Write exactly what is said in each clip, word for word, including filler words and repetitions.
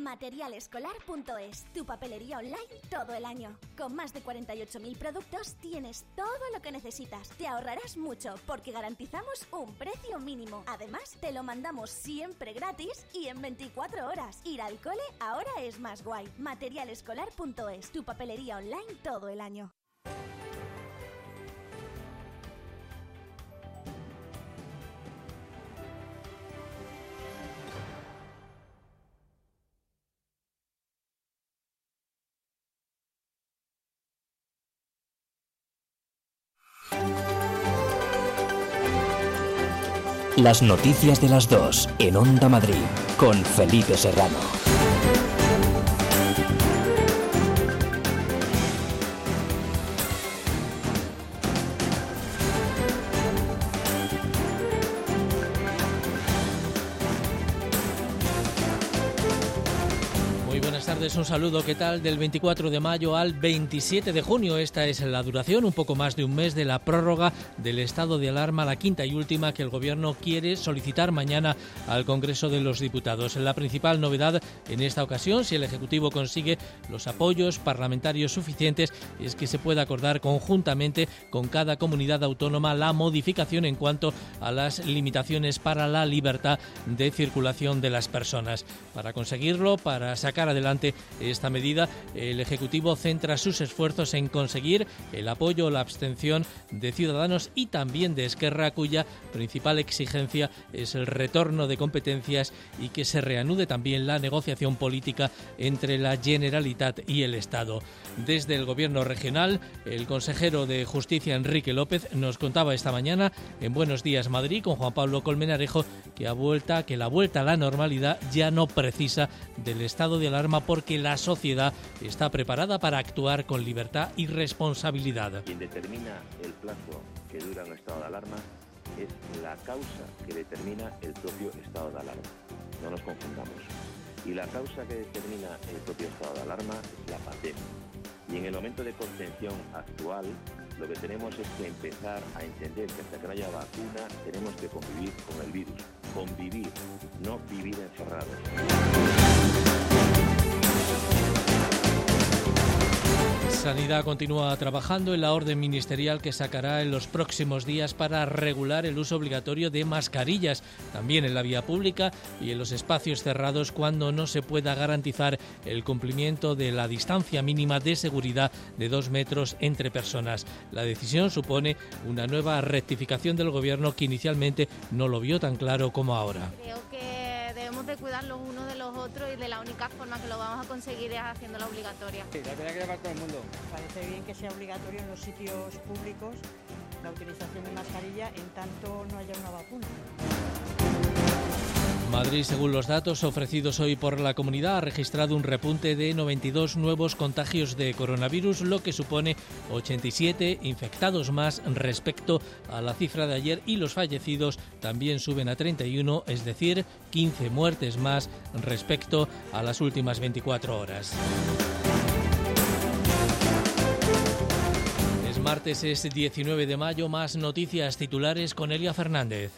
material escolar punto es, tu papelería online todo el año. Con más de cuarenta y ocho mil productos tienes todo lo que necesitas. Te ahorrarás mucho porque garantizamos un precio mínimo. Además, te lo mandamos siempre gratis y en veinticuatro horas. Ir al cole ahora es más guay. material escolar punto es, tu papelería online todo el año. Las noticias de las dos en Onda Madrid con Felipe Serrano. Un saludo, ¿qué tal? Del veinticuatro de mayo al veintisiete de junio. Esta es la duración, un poco más de un mes, de la prórroga del estado de alarma, la quinta y última que el Gobierno quiere solicitar mañana al Congreso de los Diputados. La principal novedad en esta ocasión, si el Ejecutivo consigue los apoyos parlamentarios suficientes, es que se pueda acordar conjuntamente con cada comunidad autónoma la modificación en cuanto a las limitaciones para la libertad de circulación de las personas. Para conseguirlo, para sacar adelante esta medida, el Ejecutivo centra sus esfuerzos en conseguir el apoyo o la abstención de Ciudadanos y también de Esquerra, cuya principal exigencia es el retorno de competencias y que se reanude también la negociación política entre la Generalitat y el Estado. Desde el Gobierno regional, el consejero de Justicia, Enrique López, nos contaba esta mañana en Buenos Días Madrid con Juan Pablo Colmenarejo que, a vuelta, que la vuelta a la normalidad ya no precisa del estado de alarma porque la sociedad está preparada para actuar con libertad y responsabilidad. Quien determina el plazo que dura un estado de alarma es la causa que determina el propio estado de alarma. No nos confundamos. Y la causa que determina el propio estado de alarma es la pandemia. Y en el momento de contención actual, lo que tenemos es que empezar a entender que hasta que no haya vacuna tenemos que convivir con el virus. Convivir, no vivir encerrados. Sanidad continúa trabajando en la orden ministerial que sacará en los próximos días para regular el uso obligatorio de mascarillas, también en la vía pública y en los espacios cerrados cuando no se pueda garantizar el cumplimiento de la distancia mínima de seguridad de dos metros entre personas. La decisión supone una nueva rectificación del Gobierno que inicialmente no lo vio tan claro como ahora. Creo que debemos de cuidar los unos de los otros y de la única forma que lo vamos a conseguir es haciéndola obligatoria. Sí, la verdad que para todo el mundo. Parece bien que sea obligatorio en los sitios públicos la utilización de mascarilla en tanto no haya una vacuna. Madrid, según los datos ofrecidos hoy por la comunidad, ha registrado un repunte de noventa y dos nuevos contagios de coronavirus, lo que supone ochenta y siete infectados más respecto a la cifra de ayer, y los fallecidos también suben a treinta y uno, es decir, quince muertes más respecto a las últimas veinticuatro horas. Es martes, es diecinueve de mayo, más noticias titulares con Elia Fernández.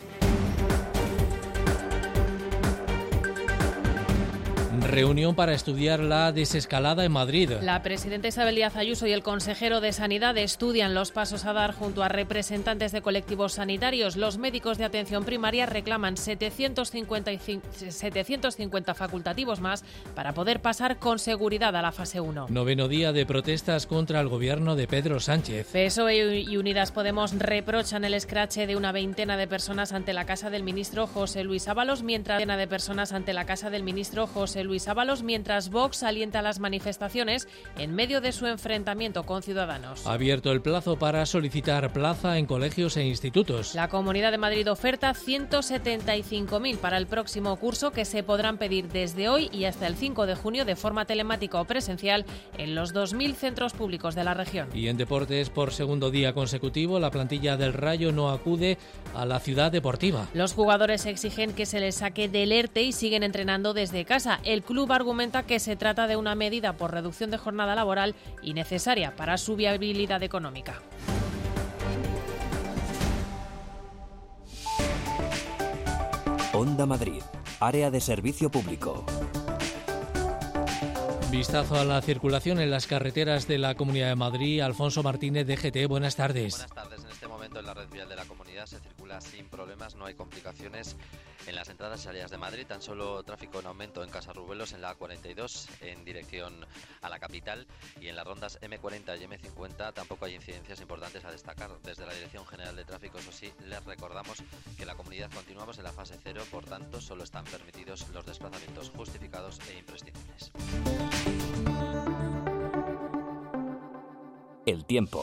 Reunión para estudiar la desescalada en Madrid. La presidenta Isabel Díaz Ayuso y el consejero de Sanidad estudian los pasos a dar junto a representantes de colectivos sanitarios. Los médicos de atención primaria reclaman setecientos cincuenta, setecientos cincuenta facultativos más para poder pasar con seguridad a la fase uno. Noveno día de protestas contra el gobierno de Pedro Sánchez. P S O E y Unidas Podemos reprochan el escrache de una veintena de personas ante la casa del ministro José Luis Ábalos, mientras veintena de personas ante la casa del ministro José Luis Ábalos, mientras Vox alienta las manifestaciones en medio de su enfrentamiento con Ciudadanos. Ha abierto el plazo para solicitar plaza en colegios e institutos. La Comunidad de Madrid oferta ciento setenta y cinco mil para el próximo curso, que se podrán pedir desde hoy y hasta el cinco de junio de forma telemática o presencial en los dos mil centros públicos de la región. Y en deportes, por segundo día consecutivo, la plantilla del Rayo no acude a la ciudad deportiva. Los jugadores exigen que se les saque del ERTE y siguen entrenando desde casa. El El club argumenta que se trata de una medida por reducción de jornada laboral y necesaria para su viabilidad económica. Onda Madrid, área de servicio público. Vistazo a la circulación en las carreteras de la Comunidad de Madrid. Alfonso Martínez, D G T, buenas tardes. Buenas tardes. En este momento en la red vial de la comunidad se circula sin problemas, no hay complicaciones en las entradas y salidas de Madrid, tan solo tráfico en aumento en Casarrubelos en la A cuarenta y dos en dirección a la capital, y en las rondas eme cuarenta y eme cincuenta tampoco hay incidencias importantes a destacar. Desde la Dirección General de Tráfico, eso sí, les recordamos que en la comunidad continuamos en la fase cero, por tanto solo están permitidos los desplazamientos justificados e imprescindibles. El tiempo.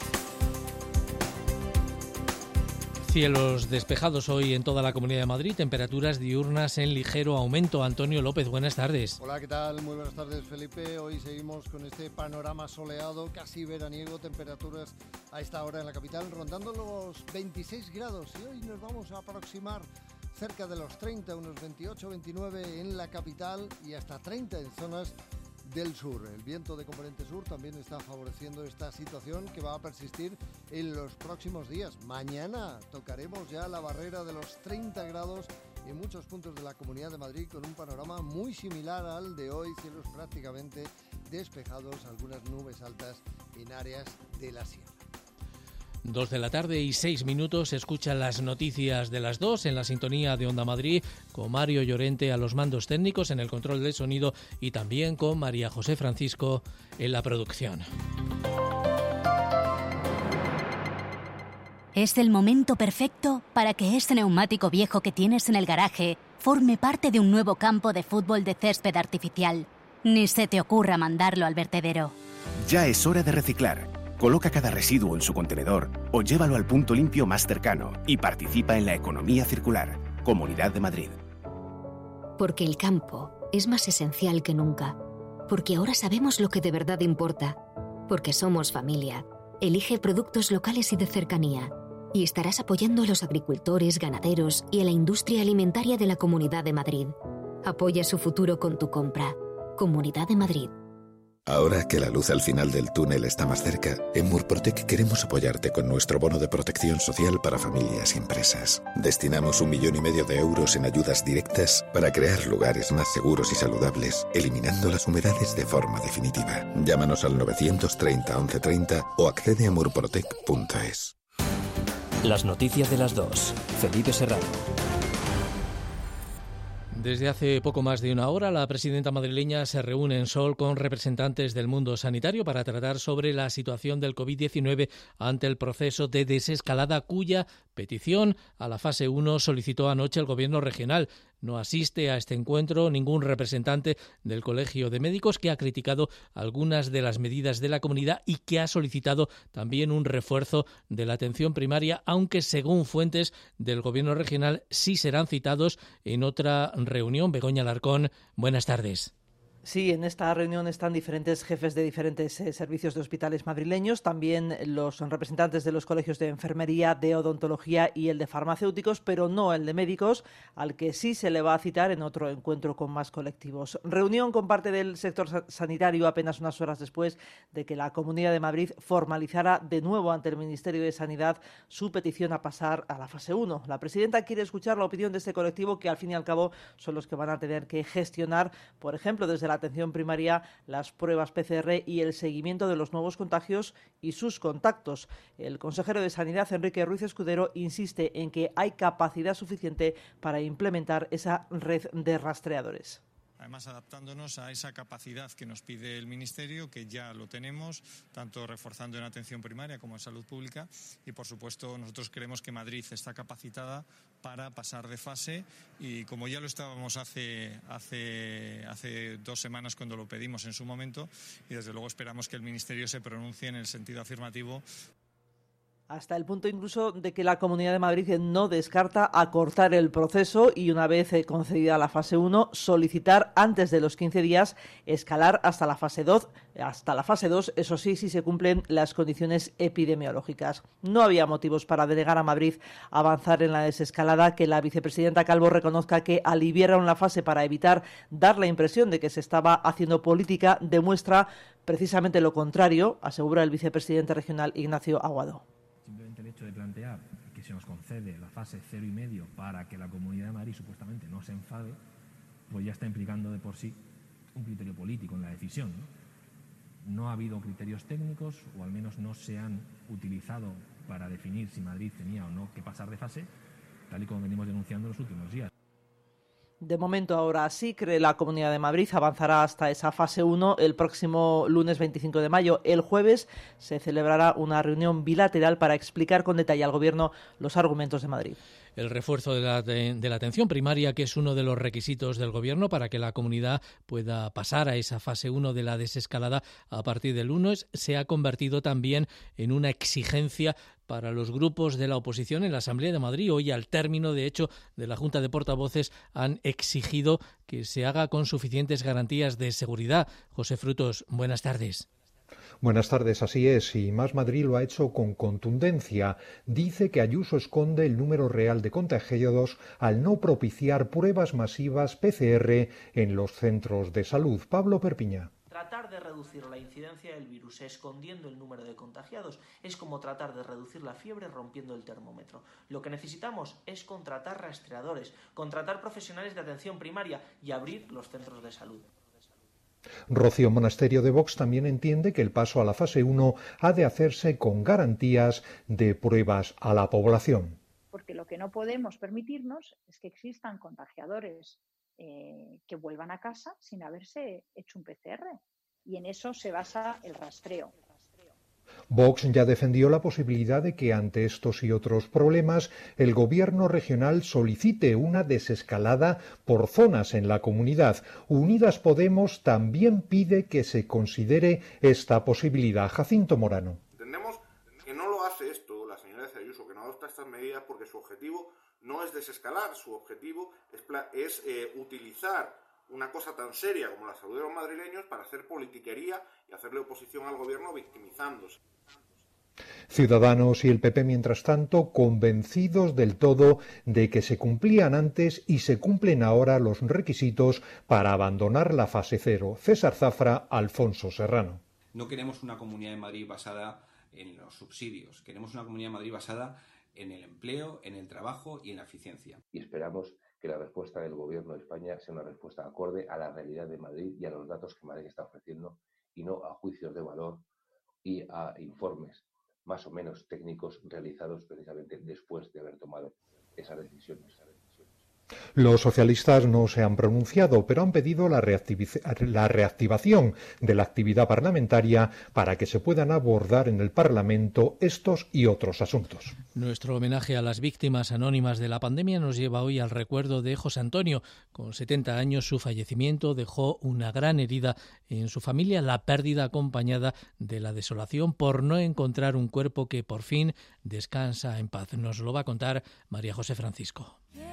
Cielos despejados hoy en toda la Comunidad de Madrid, temperaturas diurnas en ligero aumento. Antonio López, buenas tardes. Hola, ¿qué tal? Muy buenas tardes, Felipe. Hoy seguimos con este panorama soleado, casi veraniego, temperaturas a esta hora en la capital rondando los veintiséis grados, y hoy nos vamos a aproximar cerca de los treinta, unos veintiocho, veintinueve en la capital y hasta treinta en zonas del sur. El viento de componente sur también está favoreciendo esta situación, que va a persistir en los próximos días. Mañana tocaremos ya la barrera de los treinta grados en muchos puntos de la Comunidad de Madrid, con un panorama muy similar al de hoy, cielos prácticamente despejados, algunas nubes altas en áreas de la sierra. Dos de la tarde y seis minutos, escuchan las noticias de las dos en la sintonía de Onda Madrid, con Mario Llorente a los mandos técnicos en el control del sonido y también con María José Francisco en la producción. Es el momento perfecto para que ese neumático viejo que tienes en el garaje forme parte de un nuevo campo de fútbol de césped artificial. Ni se te ocurra mandarlo al vertedero. Ya es hora de reciclar. Coloca cada residuo en su contenedor o llévalo al punto limpio más cercano y participa en la economía circular. Comunidad de Madrid. Porque el campo es más esencial que nunca. Porque ahora sabemos lo que de verdad importa. Porque somos familia. Elige productos locales y de cercanía. Y estarás apoyando a los agricultores, ganaderos y a la industria alimentaria de la Comunidad de Madrid. Apoya su futuro con tu compra. Comunidad de Madrid. Ahora que la luz al final del túnel está más cerca, en Murprotec queremos apoyarte con nuestro bono de protección social para familias y empresas. Destinamos un millón y medio de euros en ayudas directas para crear lugares más seguros y saludables, eliminando las humedades de forma definitiva. Llámanos al novecientos treinta, once treinta o accede a murprotec punto es. Las noticias de las dos. Felipe Serrano. Desde hace poco más de una hora, la presidenta madrileña se reúne en Sol con representantes del mundo sanitario para tratar sobre la situación del covid diecinueve ante el proceso de desescalada, cuya petición a la fase uno solicitó anoche el Gobierno regional. No asiste a este encuentro ningún representante del Colegio de Médicos, que ha criticado algunas de las medidas de la comunidad y que ha solicitado también un refuerzo de la atención primaria, aunque según fuentes del Gobierno regional sí serán citados en otra reunión. Begoña Alarcón, buenas tardes. Sí, en esta reunión están diferentes jefes de diferentes eh, servicios de hospitales madrileños, también los representantes de los colegios de enfermería, de odontología y el de farmacéuticos, pero no el de médicos, al que sí se le va a citar en otro encuentro con más colectivos. Reunión con parte del sector sanitario apenas unas horas después de que la Comunidad de Madrid formalizara de nuevo ante el Ministerio de Sanidad su petición a pasar a la fase uno. La presidenta quiere escuchar la opinión de este colectivo, que al fin y al cabo son los que van a tener que gestionar, por ejemplo, desde la atención primaria, las pruebas P C R y el seguimiento de los nuevos contagios y sus contactos. El consejero de Sanidad, Enrique Ruiz Escudero, insiste en que hay capacidad suficiente para implementar esa red de rastreadores. Además, adaptándonos a esa capacidad que nos pide el Ministerio, que ya lo tenemos, tanto reforzando en atención primaria como en salud pública. Y, por supuesto, nosotros creemos que Madrid está capacitada para pasar de fase, y como ya lo estábamos hace, hace, hace dos semanas cuando lo pedimos en su momento, y desde luego esperamos que el Ministerio se pronuncie en el sentido afirmativo. Hasta el punto incluso de que la Comunidad de Madrid no descarta acortar el proceso y, una vez concedida la fase uno, solicitar antes de los quince días escalar hasta la fase dos, hasta la fase dos, eso sí, si se cumplen las condiciones epidemiológicas. No había motivos para delegar a Madrid avanzar en la desescalada. Que la vicepresidenta Calvo reconozca que aliviaron la fase para evitar dar la impresión de que se estaba haciendo política demuestra precisamente lo contrario, asegura el vicepresidente regional Ignacio Aguado. Simplemente el hecho de plantear que se nos concede la fase cero y medio para que la Comunidad de Madrid supuestamente no se enfade, pues ya está implicando de por sí un criterio político en la decisión, ¿no? No ha habido criterios técnicos, o al menos no se han utilizado para definir si Madrid tenía o no que pasar de fase, tal y como venimos denunciando en los últimos días. De momento ahora sí, cree la Comunidad de Madrid, avanzará hasta esa fase uno el próximo lunes veinticinco de mayo. El jueves se celebrará una reunión bilateral para explicar con detalle al Gobierno los argumentos de Madrid. El refuerzo de la, de, de la atención primaria, que es uno de los requisitos del Gobierno para que la comunidad pueda pasar a esa fase uno de la desescalada a partir del lunes, se ha convertido también en una exigencia para los grupos de la oposición en la Asamblea de Madrid. Hoy, al término, de hecho, de la Junta de Portavoces, han exigido que se haga con suficientes garantías de seguridad. José Frutos, buenas tardes. Buenas tardes, así es, y Más Madrid lo ha hecho con contundencia. Dice que Ayuso esconde el número real de contagiados al no propiciar pruebas masivas P C R en los centros de salud. Pablo Perpiñá. Tratar de reducir la incidencia del virus escondiendo el número de contagiados es como tratar de reducir la fiebre rompiendo el termómetro. Lo que necesitamos es contratar rastreadores, contratar profesionales de atención primaria y abrir los centros de salud. Rocío Monasterio de Vox también entiende que el paso a la fase uno ha de hacerse con garantías de pruebas a la población. Porque lo que no podemos permitirnos es que existan contagiadores eh, que vuelvan a casa sin haberse hecho un P C R. Y en eso se basa el rastreo. Vox ya defendió la posibilidad de que ante estos y otros problemas el gobierno regional solicite una desescalada por zonas en la comunidad. Unidas Podemos también pide que se considere esta posibilidad. Jacinto Morano. Entendemos que no lo hace esto la señora Ayuso, que no adopta estas medidas porque su objetivo no es desescalar, su objetivo es, es eh, utilizar una cosa tan seria como la salud de los madrileños para hacer politiquería y hacerle oposición al gobierno victimizándose. Ciudadanos y el P P, mientras tanto, convencidos del todo de que se cumplían antes y se cumplen ahora los requisitos para abandonar la fase cero. César Zafra, Alfonso Serrano. No queremos una Comunidad de Madrid basada en los subsidios, queremos una Comunidad de Madrid basada en el empleo, en el trabajo y en la eficiencia. Y esperamos que la respuesta del Gobierno de España sea una respuesta acorde a la realidad de Madrid y a los datos que Madrid está ofreciendo, y no a juicios de valor y a informes más o menos técnicos realizados precisamente después de haber tomado esas decisiones. Los socialistas no se han pronunciado, pero han pedido la, la reactivación de la actividad parlamentaria para que se puedan abordar en el Parlamento estos y otros asuntos. Nuestro homenaje a las víctimas anónimas de la pandemia nos lleva hoy al recuerdo de José Antonio. Con setenta años, su fallecimiento dejó una gran herida en su familia, la pérdida acompañada de la desolación por no encontrar un cuerpo que por fin descansa en paz. Nos lo va a contar María José Francisco.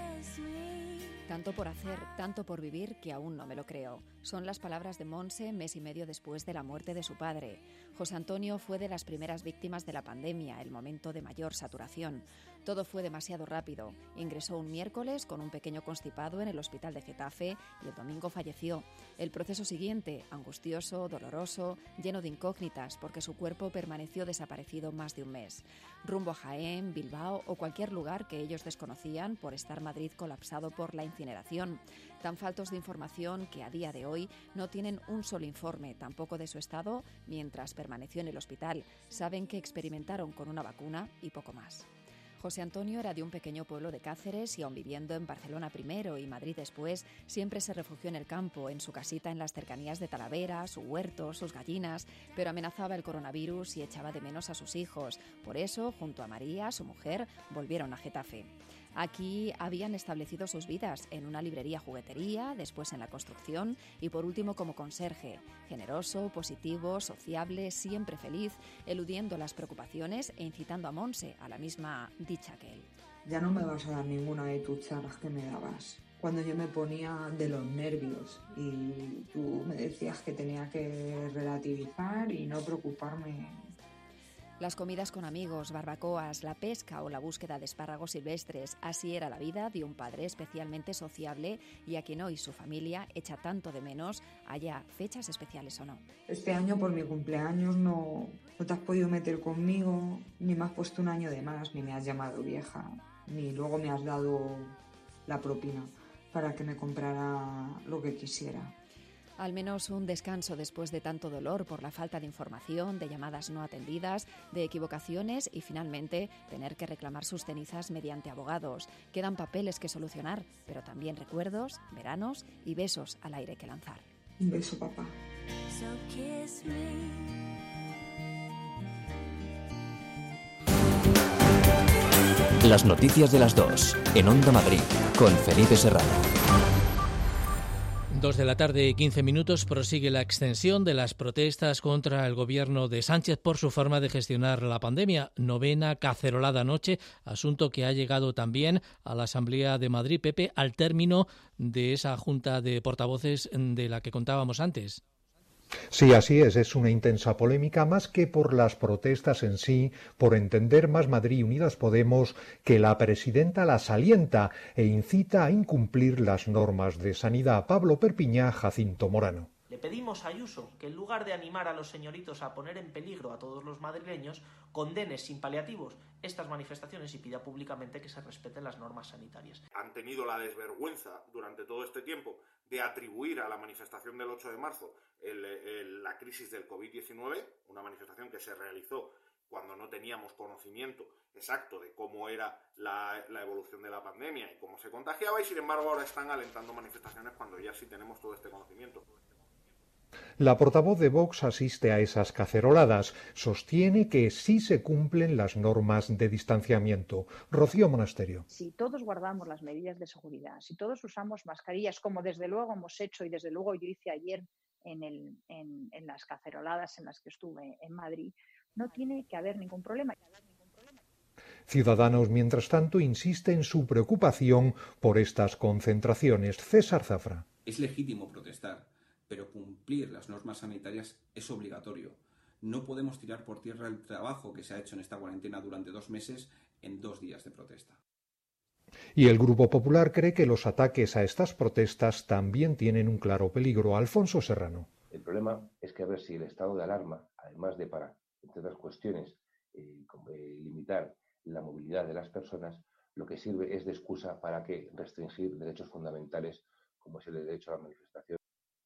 Tanto por hacer, tanto por vivir, que aún no me lo creo. Son las palabras de Monse mes y medio después de la muerte de su padre. José Antonio fue de las primeras víctimas de la pandemia, el momento de mayor saturación. Todo fue demasiado rápido. Ingresó un miércoles con un pequeño constipado en el hospital de Getafe y el domingo falleció. El proceso siguiente, angustioso, doloroso, lleno de incógnitas, porque su cuerpo permaneció desaparecido más de un mes. Rumbo a Jaén, Bilbao o cualquier lugar que ellos desconocían por estar Madrid colapsado por la incineración. Tan faltos de información que a día de hoy no tienen un solo informe, tampoco de su estado, mientras permaneció en el hospital. Saben que experimentaron con una vacuna y poco más. José Antonio era de un pequeño pueblo de Cáceres y aun viviendo en Barcelona primero y Madrid después, siempre se refugió en el campo, en su casita en las cercanías de Talavera, su huerto, sus gallinas, pero amenazaba el coronavirus y echaba de menos a sus hijos. Por eso, junto a María, su mujer, volvieron a Getafe. Aquí habían establecido sus vidas en una librería juguetería, después en la construcción y por último como conserje. Generoso, positivo, sociable, siempre feliz, eludiendo las preocupaciones e incitando a Monse a la misma dicha que él. Ya no me vas a dar ninguna de tus charlas que me dabas. Cuando yo me ponía de los nervios y tú me decías que tenía que relativizar y no preocuparme. Las comidas con amigos, barbacoas, la pesca o la búsqueda de espárragos silvestres. Así era la vida de un padre especialmente sociable y a quien hoy su familia echa tanto de menos, haya fechas especiales o no. Este año por mi cumpleaños no, no te has podido meter conmigo, ni me has puesto un año de más, ni me has llamado vieja, ni luego me has dado la propina para que me comprara lo que quisiera. Al menos un descanso después de tanto dolor por la falta de información, de llamadas no atendidas, de equivocaciones y finalmente tener que reclamar sus cenizas mediante abogados. Quedan papeles que solucionar, pero también recuerdos, veranos y besos al aire que lanzar. Un beso, papá. Las noticias de las dos, en Onda Madrid, con Felipe Serrano. Dos de la tarde, quince minutos, prosigue la extensión de las protestas contra el gobierno de Sánchez por su forma de gestionar la pandemia. Novena cacerolada anoche, asunto que ha llegado también a la Asamblea de Madrid, Pepe, al término de esa junta de portavoces de la que contábamos antes. Sí, así es. Es una intensa polémica más que por las protestas en sí, por entender Más Madrid y Unidas Podemos que la presidenta las alienta e incita a incumplir las normas de sanidad. Pablo Perpiñá, Jacinto Morano. Le pedimos a Ayuso que en lugar de animar a los señoritos a poner en peligro a todos los madrileños, condene sin paliativos estas manifestaciones y pida públicamente que se respeten las normas sanitarias. Han tenido la desvergüenza durante todo este tiempo de atribuir a la manifestación del ocho de marzo el, el, la crisis del covid diecinueve, una manifestación que se realizó cuando no teníamos conocimiento exacto de cómo era la, la evolución de la pandemia y cómo se contagiaba, y sin embargo ahora están alentando manifestaciones cuando ya sí tenemos todo este conocimiento. La portavoz de Vox asiste a esas caceroladas. Sostiene que sí se cumplen las normas de distanciamiento. Rocío Monasterio. Si todos guardamos las medidas de seguridad, si todos usamos mascarillas, como desde luego hemos hecho y desde luego yo hice ayer en, el, en, en las caceroladas en las que estuve en Madrid, no tiene que haber ningún problema. Ciudadanos, mientras tanto, insiste en su preocupación por estas concentraciones. César Zafra. Es legítimo protestar, pero cumplir las normas sanitarias es obligatorio. No podemos tirar por tierra el trabajo que se ha hecho en esta cuarentena durante dos meses en dos días de protesta. Y el Grupo Popular cree que los ataques a estas protestas también tienen un claro peligro. Alfonso Serrano. El problema es que a ver si el estado de alarma, además de para, entre otras cuestiones, eh, como, eh, limitar la movilidad de las personas, lo que sirve es de excusa para que restringir derechos fundamentales como es el derecho a la manifestación.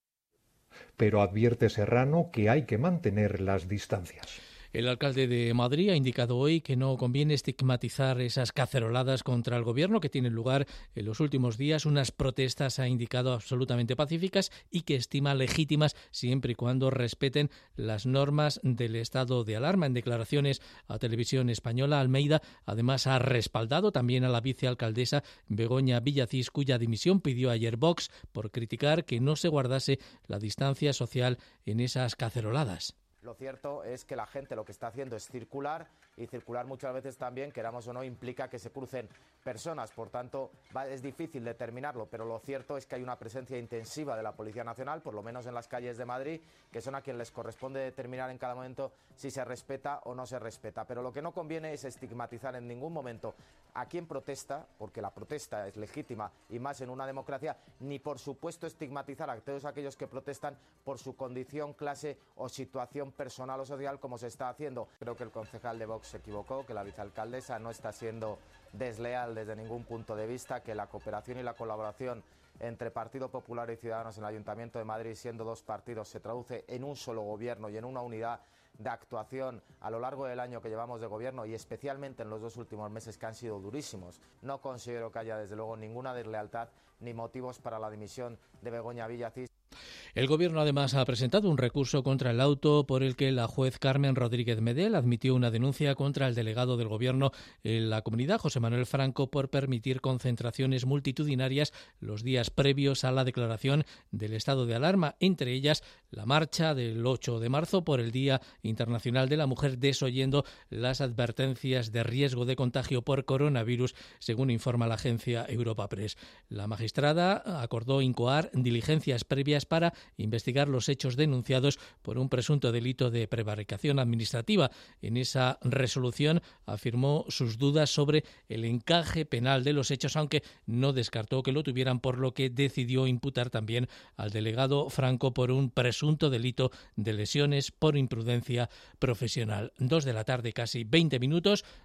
Pero advierte Serrano que hay que mantener las distancias. El alcalde de Madrid ha indicado hoy que no conviene estigmatizar esas caceroladas contra el gobierno que tienen lugar en los últimos días, unas protestas, ha indicado, absolutamente pacíficas y que estima legítimas siempre y cuando respeten las normas del estado de alarma. En declaraciones a Televisión Española, Almeida además ha respaldado también a la vicealcaldesa Begoña Villacís, cuya dimisión pidió ayer Vox por criticar que no se guardase la distancia social en esas caceroladas. Lo cierto es que la gente lo que está haciendo es circular, y circular muchas veces también, queramos o no, implica que se crucen personas. Por tanto, va, es difícil determinarlo, pero lo cierto es que hay una presencia intensiva de la Policía Nacional, por lo menos en las calles de Madrid, que son a quien les corresponde determinar en cada momento si se respeta o no se respeta. Pero lo que no conviene es estigmatizar en ningún momento a quien protesta, porque la protesta es legítima y más en una democracia, ni por supuesto estigmatizar a todos aquellos que protestan por su condición, clase o situación personal o social, como se está haciendo. Creo que el concejal de Vox se equivocó, que la vicealcaldesa no está siendo desleal desde ningún punto de vista, que la cooperación y la colaboración entre Partido Popular y Ciudadanos en el Ayuntamiento de Madrid, siendo dos partidos, se traduce en un solo gobierno y en una unidad de actuación a lo largo del año que llevamos de gobierno, y especialmente en los dos últimos meses, que han sido durísimos. No considero que haya desde luego ninguna deslealtad ni motivos para la dimisión de Begoña Villacís. El Gobierno además ha presentado un recurso contra el auto por el que la juez Carmen Rodríguez Medel admitió una denuncia contra el delegado del Gobierno en la comunidad, José Manuel Franco, por permitir concentraciones multitudinarias los días previos a la declaración del estado de alarma, entre ellas la marcha del ocho de marzo por el Día Internacional de la Mujer, desoyendo las advertencias de riesgo de contagio por coronavirus, según informa la agencia Europa Press. La magistrada acordó incoar diligencias previas para investigar los hechos denunciados por un presunto delito de prevaricación administrativa. En esa resolución afirmó sus dudas sobre el encaje penal de los hechos, aunque no descartó que lo tuvieran, por lo que decidió imputar también al delegado Franco por un presunto delito de lesiones por imprudencia profesional. Dos de la tarde, casi veinte minutos.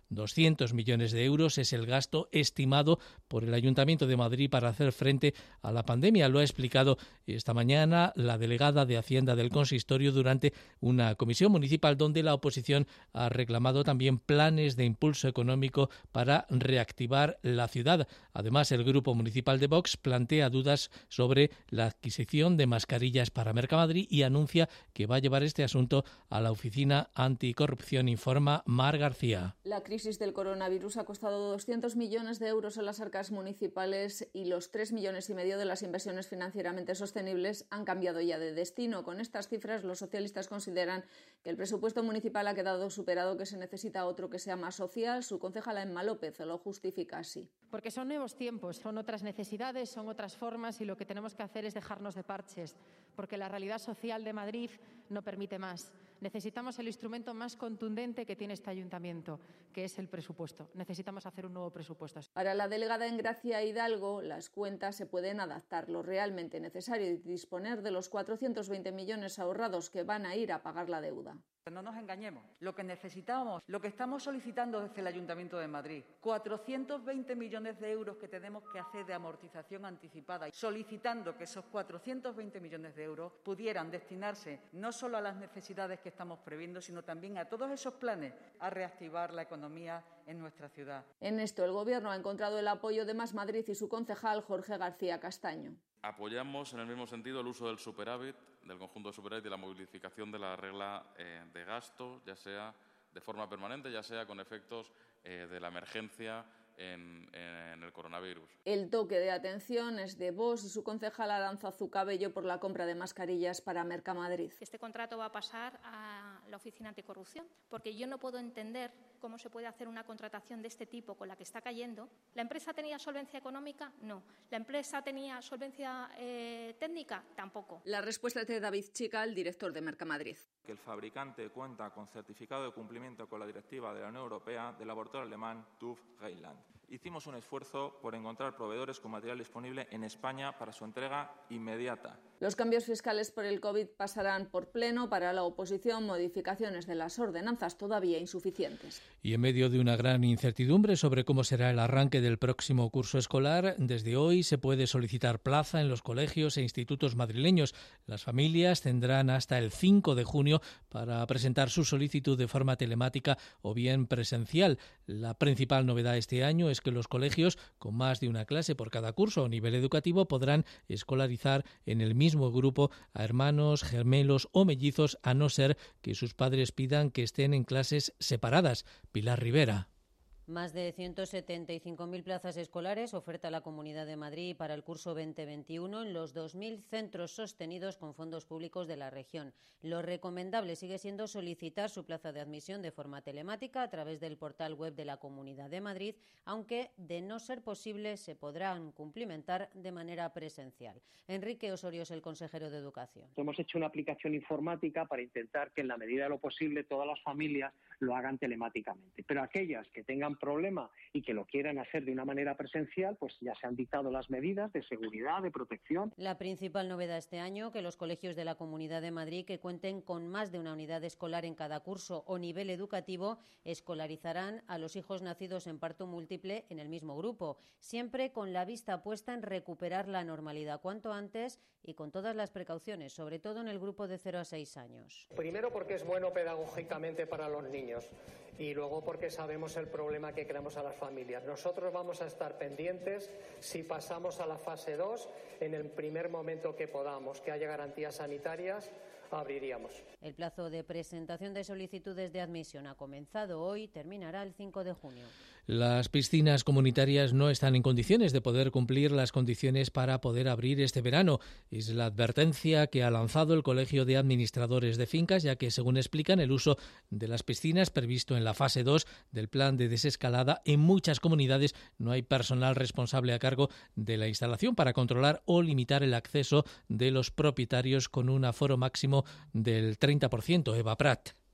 doscientos millones de euros es el gasto estimado por el Ayuntamiento de Madrid para hacer frente a la pandemia. Lo ha explicado esta mañana la delegada de Hacienda del Consistorio durante una comisión municipal donde la oposición ha reclamado también planes de impulso económico para reactivar la ciudad. Además, el Grupo Municipal de Vox plantea dudas sobre la adquisición de mascarillas para Mercamadrid y anuncia que va a llevar este asunto a la Oficina Anticorrupción, informa Mar García. La crisis del coronavirus ha costado doscientos millones de euros a las arcas municipales y los tres millones y medio de las inversiones financieramente sostenibles han cambiado ya de destino. Con estas cifras, los socialistas consideran que el presupuesto municipal ha quedado superado, que se necesita otro que sea más social. Su concejala Emma López lo justifica así. Porque son nuevos tiempos, son otras necesidades, son otras formas y lo que tenemos que hacer es dejarnos de parches, porque la realidad social de Madrid no permite más. Necesitamos el instrumento más contundente que tiene este ayuntamiento, que es el presupuesto. Necesitamos hacer un nuevo presupuesto. Para la delegada en Gracia Hidalgo, las cuentas se pueden adaptar. Lo realmente necesario es disponer de los cuatrocientos veinte millones ahorrados que van a ir a pagar la deuda. No nos engañemos, lo que necesitamos, lo que estamos solicitando desde el Ayuntamiento de Madrid, cuatrocientos veinte millones de euros que tenemos que hacer de amortización anticipada, solicitando que esos cuatrocientos veinte millones de euros pudieran destinarse no solo a las necesidades que estamos previendo, sino también a todos esos planes a reactivar la economía en nuestra ciudad. En esto, el Gobierno ha encontrado el apoyo de Más Madrid y su concejal Jorge García Castaño. Apoyamos en el mismo sentido el uso del superávit, del conjunto de superávit y la movilización de la regla eh, de gasto, ya sea de forma permanente, ya sea con efectos eh, de la emergencia en, en el coronavirus. El toque de atención es de Vox y su concejal Arantzazu Cabello por la compra de mascarillas para Mercamadrid. Este contrato va a pasar a la Oficina Anticorrupción, porque yo no puedo entender cómo se puede hacer una contratación de este tipo con la que está cayendo. ¿La empresa tenía solvencia económica? No. ¿La empresa tenía solvencia eh, técnica? Tampoco. La respuesta es de David Chica, el director de Mercamadrid. Que el fabricante cuenta con certificado de cumplimiento con la directiva de la Unión Europea del laboratorio alemán T U F Rheinland. Hicimos un esfuerzo por encontrar proveedores con material disponible en España para su entrega inmediata. Los cambios fiscales por el COVID pasarán por pleno. Para la oposición, modificaciones de las ordenanzas todavía insuficientes. Y en medio de una gran incertidumbre sobre cómo será el arranque del próximo curso escolar, desde hoy se puede solicitar plaza en los colegios e institutos madrileños. Las familias tendrán hasta el cinco de junio para presentar su solicitud de forma telemática o bien presencial. La principal novedad este año es que los colegios con más de una clase por cada curso o nivel educativo podrán escolarizar en el mismo grupo a hermanos, gemelos o mellizos, a no ser que sus padres pidan que estén en clases separadas. Pilar Rivera. Más de ciento setenta y cinco mil plazas escolares oferta la Comunidad de Madrid para el curso veinte veintiuno en los dos mil centros sostenidos con fondos públicos de la región. Lo recomendable sigue siendo solicitar su plaza de admisión de forma telemática a través del portal web de la Comunidad de Madrid, aunque, de no ser posible, se podrán cumplimentar de manera presencial. Enrique Osorio es el consejero de Educación. Hemos hecho una aplicación informática para intentar que, en la medida de lo posible, todas las familias lo hagan telemáticamente. Pero aquellas que tengan problema y que lo quieran hacer de una manera presencial, pues ya se han dictado las medidas de seguridad, de protección. La principal novedad este año, que los colegios de la Comunidad de Madrid que cuenten con más de una unidad escolar en cada curso o nivel educativo escolarizarán a los hijos nacidos en parto múltiple en el mismo grupo, siempre con la vista puesta en recuperar la normalidad cuanto antes y con todas las precauciones, sobre todo en el grupo de cero a seis años. Primero, porque es bueno pedagógicamente para los niños, y luego porque sabemos el problema que creamos a las familias. Nosotros vamos a estar pendientes si pasamos a la fase dos en el primer momento que podamos, que haya garantías sanitarias, abriríamos. El plazo de presentación de solicitudes de admisión ha comenzado hoy, terminará el cinco de junio. Las piscinas comunitarias no están en condiciones de poder cumplir las condiciones para poder abrir este verano. Es la advertencia que ha lanzado el Colegio de Administradores de Fincas, ya que, según explican, el uso de las piscinas previsto en la fase dos del plan de desescalada, en muchas comunidades no hay personal responsable a cargo de la instalación para controlar o limitar el acceso de los propietarios con un aforo máximo del treinta por ciento. Eva Prat.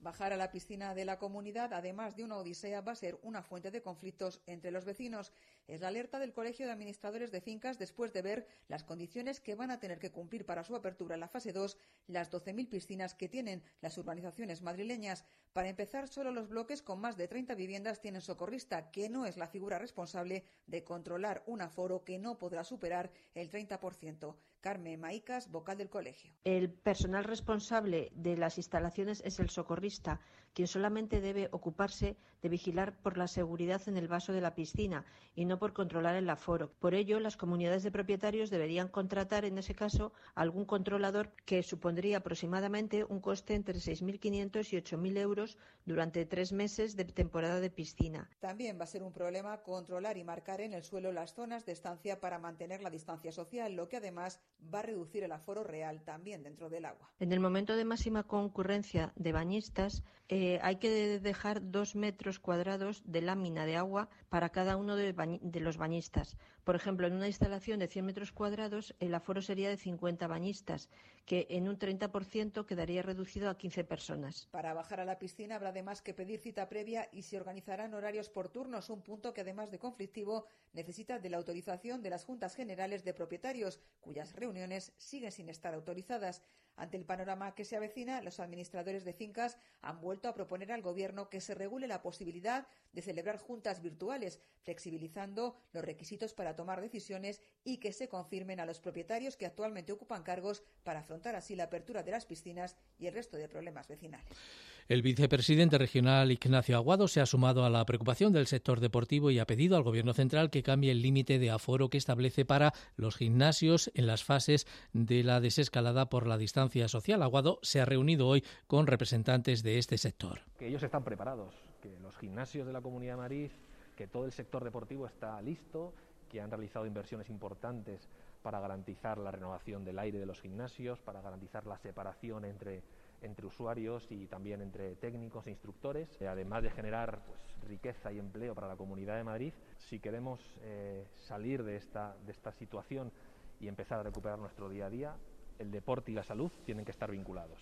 Bajar a la piscina de la comunidad, además de una odisea, va a ser una fuente de conflictos entre los vecinos. Es la alerta del Colegio de Administradores de Fincas después de ver las condiciones que van a tener que cumplir para su apertura en la fase dos las doce mil piscinas que tienen las urbanizaciones madrileñas. Para empezar, solo los bloques con más de treinta viviendas tienen socorrista, que no es la figura responsable de controlar un aforo que no podrá superar el treinta por ciento. Carmen Maicas, vocal del colegio. El personal responsable de las instalaciones es el socorrista, quien solamente debe ocuparse de vigilar por la seguridad en el vaso de la piscina y no por controlar el aforo. Por ello, las comunidades de propietarios deberían contratar, en ese caso, algún controlador que supondría aproximadamente un coste entre seis mil quinientos y ocho mil euros durante tres meses de temporada de piscina. También va a ser un problema controlar y marcar en el suelo las zonas de estancia para mantener la distancia social, lo que además va a reducir el aforo real también dentro del agua. En el momento de máxima concurrencia de bañistas, eh, hay que dejar dos metros cuadrados de lámina de agua para cada uno de, bañ- de los bañistas. Por ejemplo, en una instalación de cien metros cuadrados, el aforo sería de cincuenta bañistas, que en un treinta por ciento quedaría reducido a quince personas. Para bajar a la piscina habrá además que pedir cita previa y se organizarán horarios por turnos, un punto que además de conflictivo necesita de la autorización de las juntas generales de propietarios, cuyas reuniones siguen sin estar autorizadas. Ante el panorama que se avecina, los administradores de fincas han vuelto a proponer al Gobierno que se regule la posibilidad de celebrar juntas virtuales, flexibilizando los requisitos para tomar decisiones y que se confirmen a los propietarios que actualmente ocupan cargos para afrontar así la apertura de las piscinas y el resto de problemas vecinales. El vicepresidente regional Ignacio Aguado se ha sumado a la preocupación del sector deportivo y ha pedido al Gobierno central que cambie el límite de aforo que establece para los gimnasios en las fases de la desescalada por la distancia social. Aguado se ha reunido hoy con representantes de este sector. Que ellos están preparados, que los gimnasios de la Comunidad de Madrid, que todo el sector deportivo está listo, que han realizado inversiones importantes para garantizar la renovación del aire de los gimnasios, para garantizar la separación entre entre usuarios y también entre técnicos e instructores, eh, además de generar pues, riqueza y empleo para la Comunidad de Madrid. Si queremos eh, salir de esta, de esta situación y empezar a recuperar nuestro día a día, el deporte y la salud tienen que estar vinculados.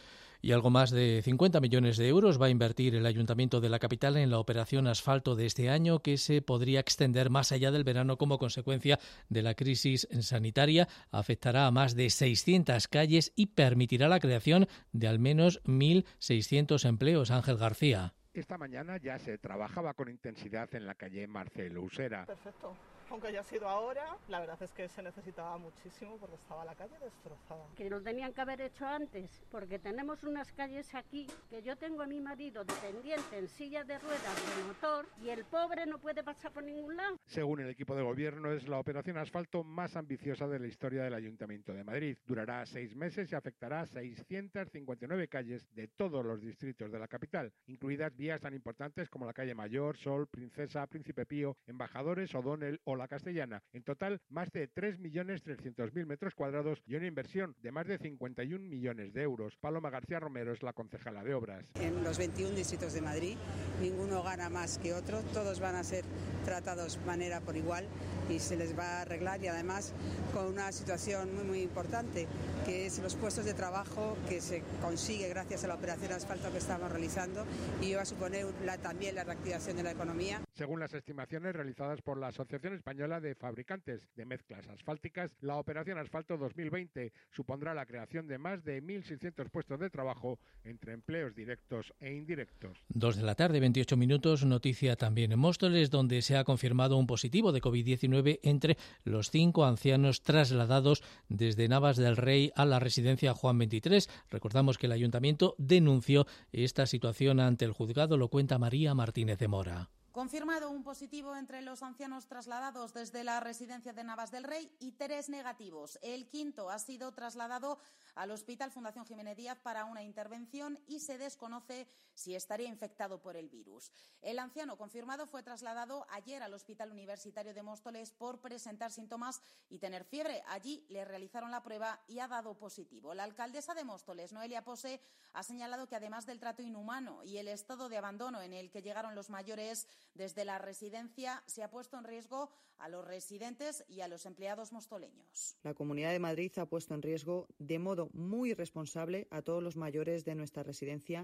Y algo más de cincuenta millones de euros va a invertir el Ayuntamiento de la capital en la operación asfalto de este año, que se podría extender más allá del verano como consecuencia de la crisis sanitaria. Afectará a más de seiscientas calles y permitirá la creación de al menos mil seiscientos empleos. Ángel García. Esta mañana ya se trabajaba con intensidad en la calle Marcelo Usera. Perfecto. Aunque haya sido ahora, la verdad es que se necesitaba muchísimo porque estaba la calle destrozada. Que lo tenían que haber hecho antes, porque tenemos unas calles aquí que yo tengo a mi marido dependiente en silla de ruedas de motor y el pobre no puede pasar por ningún lado. Según el equipo de gobierno, es la operación asfalto más ambiciosa de la historia del Ayuntamiento de Madrid. Durará seis meses y afectará a seiscientas cincuenta y nueve calles de todos los distritos de la capital, incluidas vías tan importantes como la calle Mayor, Sol, Princesa, Príncipe Pío, Embajadores, O'Donnell o la Castellana. En total, más de tres millones trescientos mil metros cuadrados y una inversión de más de cincuenta y un millones de euros. Paloma García Romero es la concejala de Obras. En los veintiún distritos de Madrid, ninguno gana más que otro, todos van a ser tratados de manera por igual y se les va a arreglar, y además con una situación muy muy importante, que es los puestos de trabajo que se consigue gracias a la operación asfalto que estamos realizando, y va a suponer la, también la reactivación de la economía. Según las estimaciones realizadas por la Asociación Española de Fabricantes de Mezclas Asfálticas, la operación Asfalto dos mil veinte supondrá la creación de más de mil seiscientos puestos de trabajo entre empleos directos e indirectos. Dos de la tarde, veintiocho minutos, noticia también en Móstoles, donde se ha confirmado un positivo de COVID diecinueve entre los cinco ancianos trasladados desde Navas del Rey a la residencia Juan veintitrés. Recordamos que el Ayuntamiento denunció esta situación ante el juzgado, lo cuenta María Martínez de Mora. Confirmado un positivo entre los ancianos trasladados desde la residencia de Navas del Rey y tres negativos. El quinto ha sido trasladado al Hospital Fundación Jiménez Díaz para una intervención y se desconoce si estaría infectado por el virus. El anciano confirmado fue trasladado ayer al Hospital Universitario de Móstoles por presentar síntomas y tener fiebre. Allí le realizaron la prueba y ha dado positivo. La alcaldesa de Móstoles, Noelia Pose, ha señalado que además del trato inhumano y el estado de abandono en el que llegaron los mayores desde la residencia, se ha puesto en riesgo a los residentes y a los empleados mostoleños. La Comunidad de Madrid ha puesto en riesgo de modo muy irresponsable a todos los mayores de nuestra residencia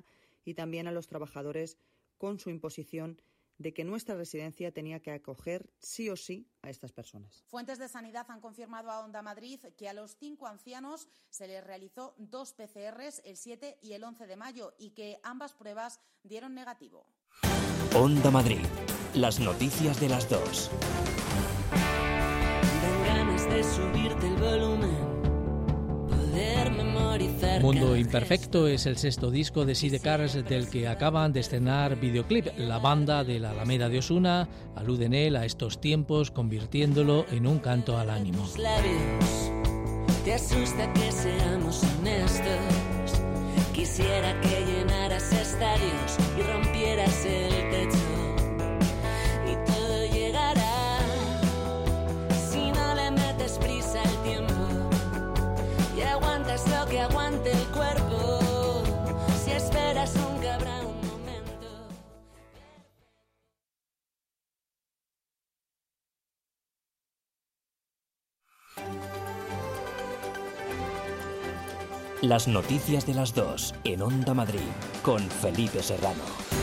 y también a los trabajadores con su imposición de que nuestra residencia tenía que acoger sí o sí a estas personas. Fuentes de Sanidad han confirmado a Onda Madrid que a los cinco ancianos se les realizó dos P C Rs el siete y el once de mayo y que ambas pruebas dieron negativo. Onda Madrid, las noticias de las dos. Dan ganas de subirte el volumen. Mundo Imperfecto es el sexto disco de Sidecars del que acaban de estrenar videoclip. La banda de la Alameda de Osuna alude en él a estos tiempos, convirtiéndolo en un canto al ánimo. Te asusta que seamos honestos. Quisiera que llenaras estadios y rompieras el techo. Y todo llegará si no le metes prisa al tiempo. Y aguantas lo que aguante el cuerpo. Si esperas nunca habrá un momento. Las noticias de las dos en Onda Madrid con Felipe Serrano.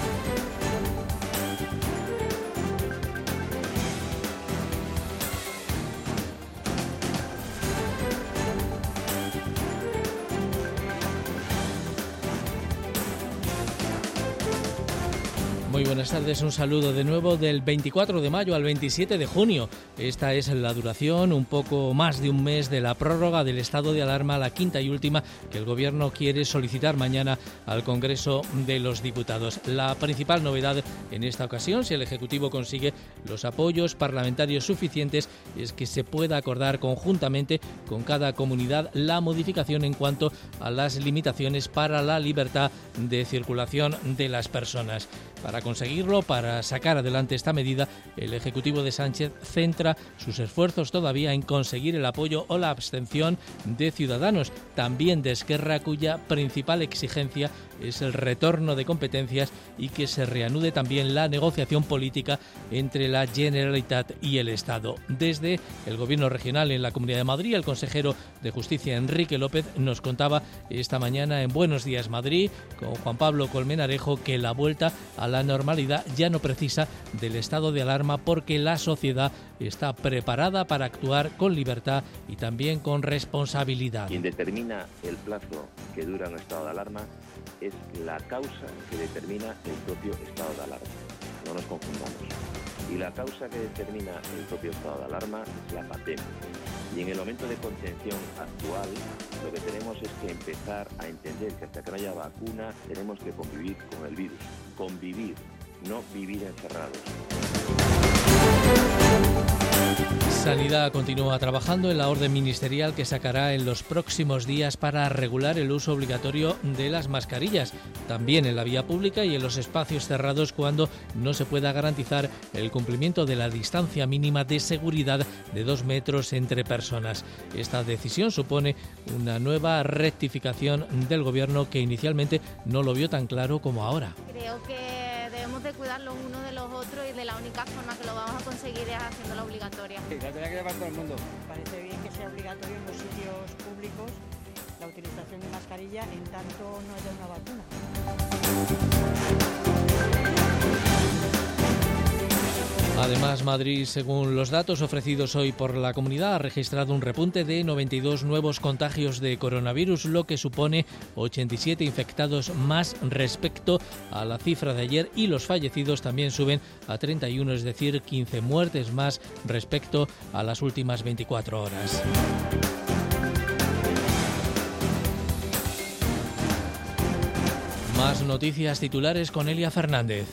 Muy buenas tardes, un saludo de nuevo del veinticuatro de mayo al veintisiete de junio. Esta es la duración, un poco más de un mes, de la prórroga del estado de alarma, la quinta y última que el Gobierno quiere solicitar mañana al Congreso de los Diputados. La principal novedad en esta ocasión, si el Ejecutivo consigue los apoyos parlamentarios suficientes, es que se pueda acordar conjuntamente con cada comunidad la modificación en cuanto a las limitaciones para la libertad de circulación de las personas. Para conseguirlo, para sacar adelante esta medida, el Ejecutivo de Sánchez centra sus esfuerzos todavía en conseguir el apoyo o la abstención de Ciudadanos, también de Esquerra, cuya principal exigencia es el retorno de competencias y que se reanude también la negociación política entre la Generalitat y el Estado. Desde el Gobierno regional en la Comunidad de Madrid, el consejero de Justicia, Enrique López, nos contaba esta mañana en Buenos Días Madrid, con Juan Pablo Colmenarejo, que la vuelta a la normalidad ya no precisa del estado de alarma porque la sociedad está preparada para actuar con libertad y también con responsabilidad. Quien determina el plazo que dura un estado de alarma es la causa que determina el propio estado de alarma. No nos confundamos. Y la causa que determina el propio estado de alarma es la pandemia. Y en el momento de contención actual, lo que tenemos es que empezar a entender que hasta que no haya vacuna, tenemos que convivir con el virus. Convivir, no vivir encerrados. Sanidad continúa trabajando en la orden ministerial que sacará en los próximos días para regular el uso obligatorio de las mascarillas, también en la vía pública y en los espacios cerrados cuando no se pueda garantizar el cumplimiento de la distancia mínima de seguridad de dos metros entre personas. Esta decisión supone una nueva rectificación del Gobierno que inicialmente no lo vio tan claro como ahora. Creo que debemos de cuidar los unos de los otros y de la única forma que lo vamos a conseguir es haciéndola obligatoria. Sí, la tenía que llevar todo el mundo. Parece bien que sea obligatorio en los sitios públicos la utilización de mascarilla en tanto no haya una vacuna. Además, Madrid, según los datos ofrecidos hoy por la comunidad, ha registrado un repunte de noventa y dos nuevos contagios de coronavirus, lo que supone ochenta y siete infectados más respecto a la cifra de ayer, y los fallecidos también suben a treinta y uno, es decir, quince muertes más respecto a las últimas veinticuatro horas. Más noticias titulares con Elia Fernández.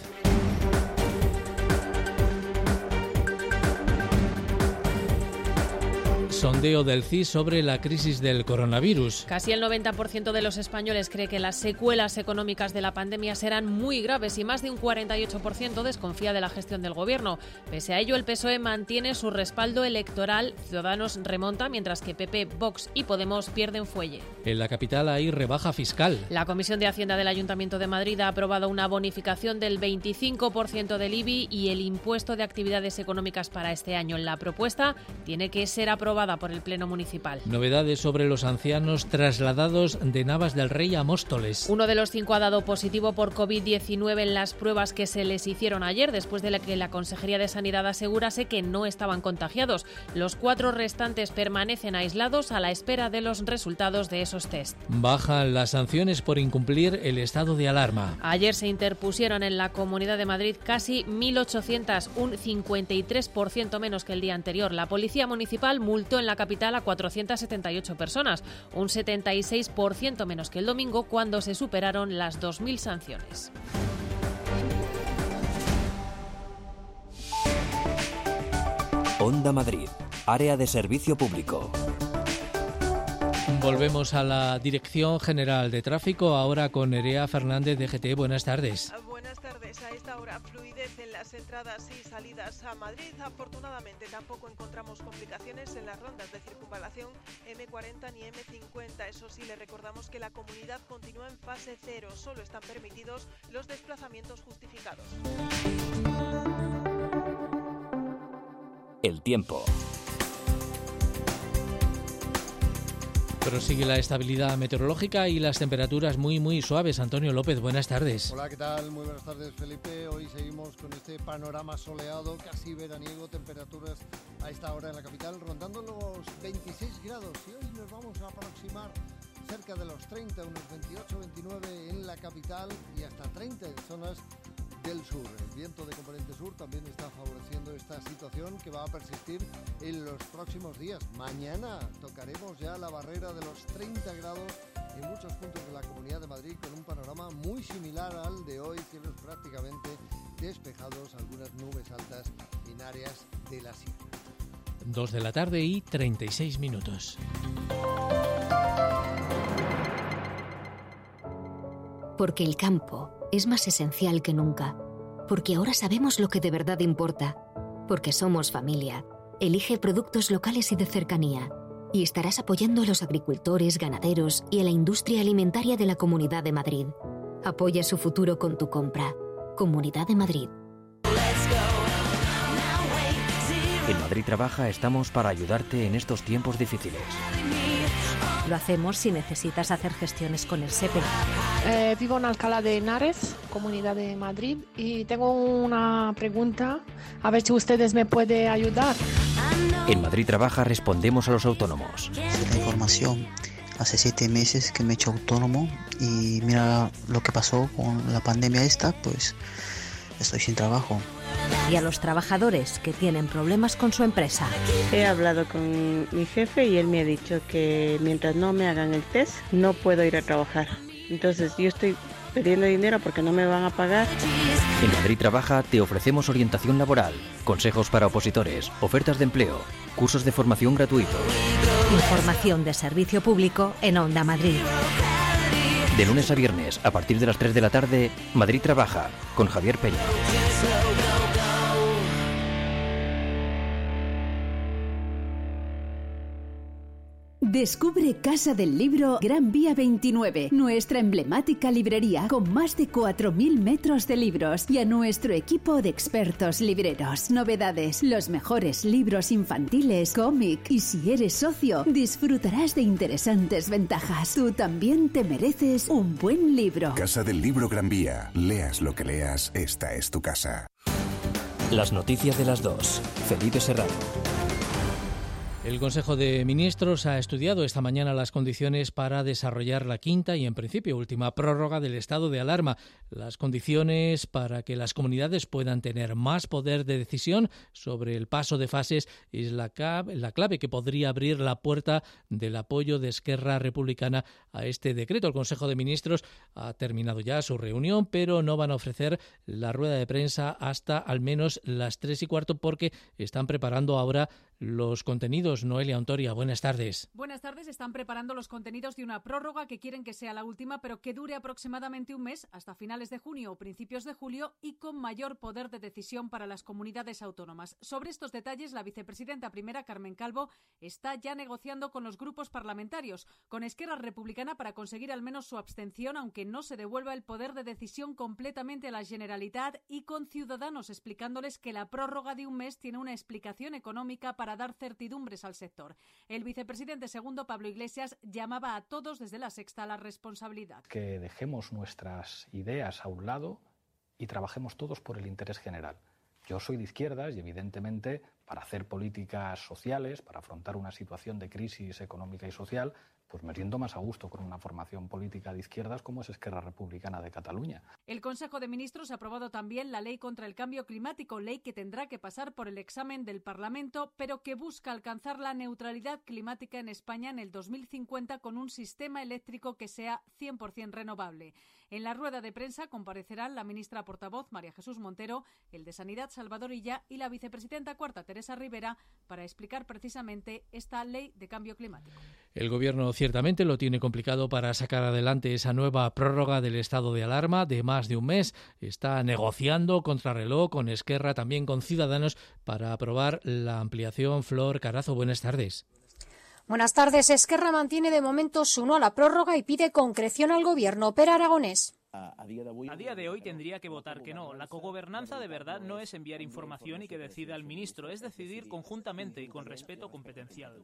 Sondeo del C I S sobre la crisis del coronavirus. Casi el noventa por ciento de los españoles cree que las secuelas económicas de la pandemia serán muy graves y más de un cuarenta y ocho por ciento desconfía de la gestión del Gobierno. Pese a ello, el P S O E mantiene su respaldo electoral, Ciudadanos remonta, mientras que P P, Vox y Podemos pierden fuelle. En la capital hay rebaja fiscal. La Comisión de Hacienda del Ayuntamiento de Madrid ha aprobado una bonificación del veinticinco por ciento del I B I y el impuesto de actividades económicas para este año. La propuesta tiene que ser aprobada aprobada por el Pleno Municipal. Novedades sobre los ancianos trasladados de Navas del Rey a Móstoles. Uno de los cinco ha dado positivo por covid diecinueve en las pruebas que se les hicieron ayer, después de que la Consejería de Sanidad asegurase que no estaban contagiados. Los cuatro restantes permanecen aislados a la espera de los resultados de esos test. Bajan las sanciones por incumplir el estado de alarma. Ayer se interpusieron en la Comunidad de Madrid casi mil ochocientas, un cincuenta y tres por ciento menos que el día anterior. La Policía Municipal multó en la capital a cuatrocientas setenta y ocho personas, un setenta y seis por ciento menos que el domingo, cuando se superaron las dos mil sanciones. Onda Madrid, área de servicio público. Volvemos a la Dirección General de Tráfico, ahora con Nerea Fernández de G T. Buenas tardes. Buenas tardes. A esta hora fluidez en las entradas y salidas a Madrid. Afortunadamente tampoco encontramos complicaciones en las rondas de circunvalación eme cuarenta ni eme cincuenta. Eso sí, le recordamos que la comunidad continúa en fase cero. Solo están permitidos los desplazamientos justificados. El tiempo. Prosigue la estabilidad meteorológica y las temperaturas muy muy suaves. Antonio López, buenas tardes. Hola, ¿qué tal? Muy buenas tardes, Felipe. Hoy seguimos con este panorama soleado, casi veraniego, temperaturas a esta hora en la capital rondando los veintiséis grados. Y hoy nos vamos a aproximar cerca de los treinta, unos veintiocho, veintinueve en la capital y hasta treinta en zonas del sur. El viento de componente sur también está favoreciendo esta situación que va a persistir en los próximos días. Mañana tocaremos ya la barrera de los treinta grados en muchos puntos de la Comunidad de Madrid, con un panorama muy similar al de hoy, cielos prácticamente despejados, algunas nubes altas en áreas de la sierra. Dos de la tarde y treinta y seis minutos. Porque el campo es más esencial que nunca. Porque ahora sabemos lo que de verdad importa. Porque somos familia. Elige productos locales y de cercanía. Y estarás apoyando a los agricultores, ganaderos y a la industria alimentaria de la Comunidad de Madrid. Apoya su futuro con tu compra. Comunidad de Madrid. En Madrid Trabaja estamos para ayudarte en estos tiempos difíciles. Lo hacemos si necesitas hacer gestiones con el SEPE. Eh, vivo en Alcalá de Henares, Comunidad de Madrid, y tengo una pregunta, a ver si ustedes me pueden ayudar. En Madrid Trabaja respondemos a los autónomos. La información, hace siete meses que me he hecho autónomo y mira lo que pasó con la pandemia esta, pues estoy sin trabajo. Y a los trabajadores que tienen problemas con su empresa. He hablado con mi jefe y él me ha dicho que mientras no me hagan el test no puedo ir a trabajar. Entonces yo estoy pidiendo dinero porque no me van a pagar. En Madrid Trabaja te ofrecemos orientación laboral, consejos para opositores, ofertas de empleo, cursos de formación gratuitos. Información de servicio público en Onda Madrid. De lunes a viernes, a partir de las tres de la tarde, Madrid Trabaja, con Javier Peña. Descubre Casa del Libro Gran Vía veintinueve, nuestra emblemática librería con más de cuatro mil metros de libros y a nuestro equipo de expertos libreros. Novedades, los mejores libros infantiles, cómic y si eres socio, disfrutarás de interesantes ventajas. Tú también te mereces un buen libro. Casa del Libro Gran Vía. Leas lo que leas, esta es tu casa. Las noticias de las dos. Felipe Serrano. El Consejo de Ministros ha estudiado esta mañana las condiciones para desarrollar la quinta y, en principio, última prórroga del estado de alarma. Las condiciones para que las comunidades puedan tener más poder de decisión sobre el paso de fases es la clave que podría abrir la puerta del apoyo de Esquerra Republicana a este decreto. El Consejo de Ministros ha terminado ya su reunión, pero no van a ofrecer la rueda de prensa hasta al menos las tres y cuarto porque están preparando ahora los contenidos. Noelia Ontoria, buenas tardes. Buenas tardes. Están preparando los contenidos de una prórroga que quieren que sea la última, pero que dure aproximadamente un mes, hasta finales de junio o principios de julio, y con mayor poder de decisión para las comunidades autónomas. Sobre estos detalles, la vicepresidenta primera, Carmen Calvo, está ya negociando con los grupos parlamentarios, con Esquerra Republicana para conseguir al menos su abstención, aunque no se devuelva el poder de decisión completamente a la Generalitat, y con Ciudadanos, explicándoles que la prórroga de un mes tiene una explicación económica para dar certidumbre importantes al sector. El vicepresidente segundo, Pablo Iglesias, llamaba a todos desde La Sexta a la responsabilidad. Que dejemos nuestras ideas a un lado y trabajemos todos por el interés general. Yo soy de izquierdas y, evidentemente, para hacer políticas sociales, para afrontar una situación de crisis económica y social, pues me siento más a gusto con una formación política de izquierdas como es Esquerra Republicana de Cataluña. El Consejo de Ministros ha aprobado también la Ley contra el Cambio Climático, ley que tendrá que pasar por el examen del Parlamento, pero que busca alcanzar la neutralidad climática en España en el dos mil cincuenta con un sistema eléctrico que sea cien por ciento renovable. En la rueda de prensa comparecerán la ministra portavoz María Jesús Montero, el de Sanidad Salvador Illa y la vicepresidenta cuarta Teresa Rivera para explicar precisamente esta Ley de Cambio Climático. El Gobierno ciertamente lo tiene complicado para sacar adelante esa nueva prórroga del estado de alarma de más de un mes. Está negociando contrarreloj con Esquerra, también con Ciudadanos, para aprobar la ampliación. Flor Carazo, buenas tardes. Buenas tardes. Esquerra mantiene de momento su no a la prórroga y pide concreción al Gobierno. Pere Aragonés. A día, de hoy, a día de hoy tendría que votar que no. La cogobernanza de verdad no es enviar información y que decida el ministro, es decidir conjuntamente y con respeto competencial.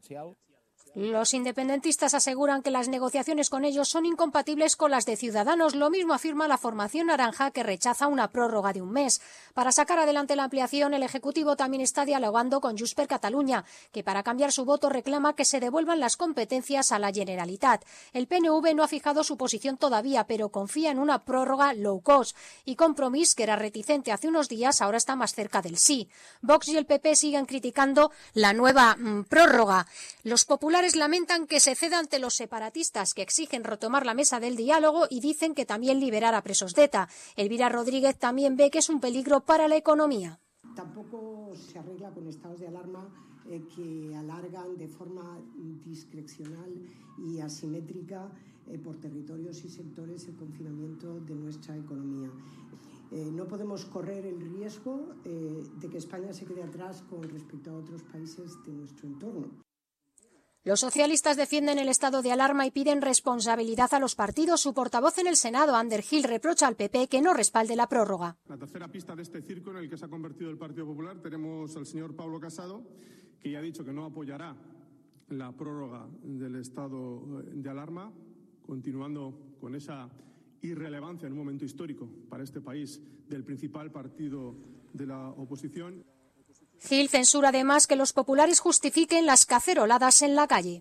Los independentistas aseguran que las negociaciones con ellos son incompatibles con las de Ciudadanos. Lo mismo afirma la formación naranja, que rechaza una prórroga de un mes. Para sacar adelante la ampliación, el Ejecutivo también está dialogando con Junts per Catalunya, que para cambiar su voto reclama que se devuelvan las competencias a la Generalitat. El P N V no ha fijado su posición todavía, pero confía en una prórroga low cost. Y Compromís, que era reticente hace unos días, ahora está más cerca del sí. Vox y el P P siguen criticando la nueva mmm, prórroga. Los populares lamentan que se ceda ante los separatistas, que exigen retomar la mesa del diálogo y dicen que también liberar a presos de ETA. Elvira Rodríguez también ve que es un peligro para la economía. Tampoco se arregla con estados de alarma eh, que alargan de forma discrecional y asimétrica eh, por territorios y sectores el confinamiento de nuestra economía. Eh, no podemos correr el riesgo eh, de que España se quede atrás con respecto a otros países de nuestro entorno. Los socialistas defienden el estado de alarma y piden responsabilidad a los partidos. Su portavoz en el Senado, Ander Gil, reprocha al P P que no respalde la prórroga. La tercera pista de este circo en el que se ha convertido el Partido Popular, tenemos al señor Pablo Casado, que ya ha dicho que no apoyará la prórroga del estado de alarma, continuando con esa irrelevancia en un momento histórico para este país del principal partido de la oposición. Gil censura además que los populares justifiquen las caceroladas en la calle.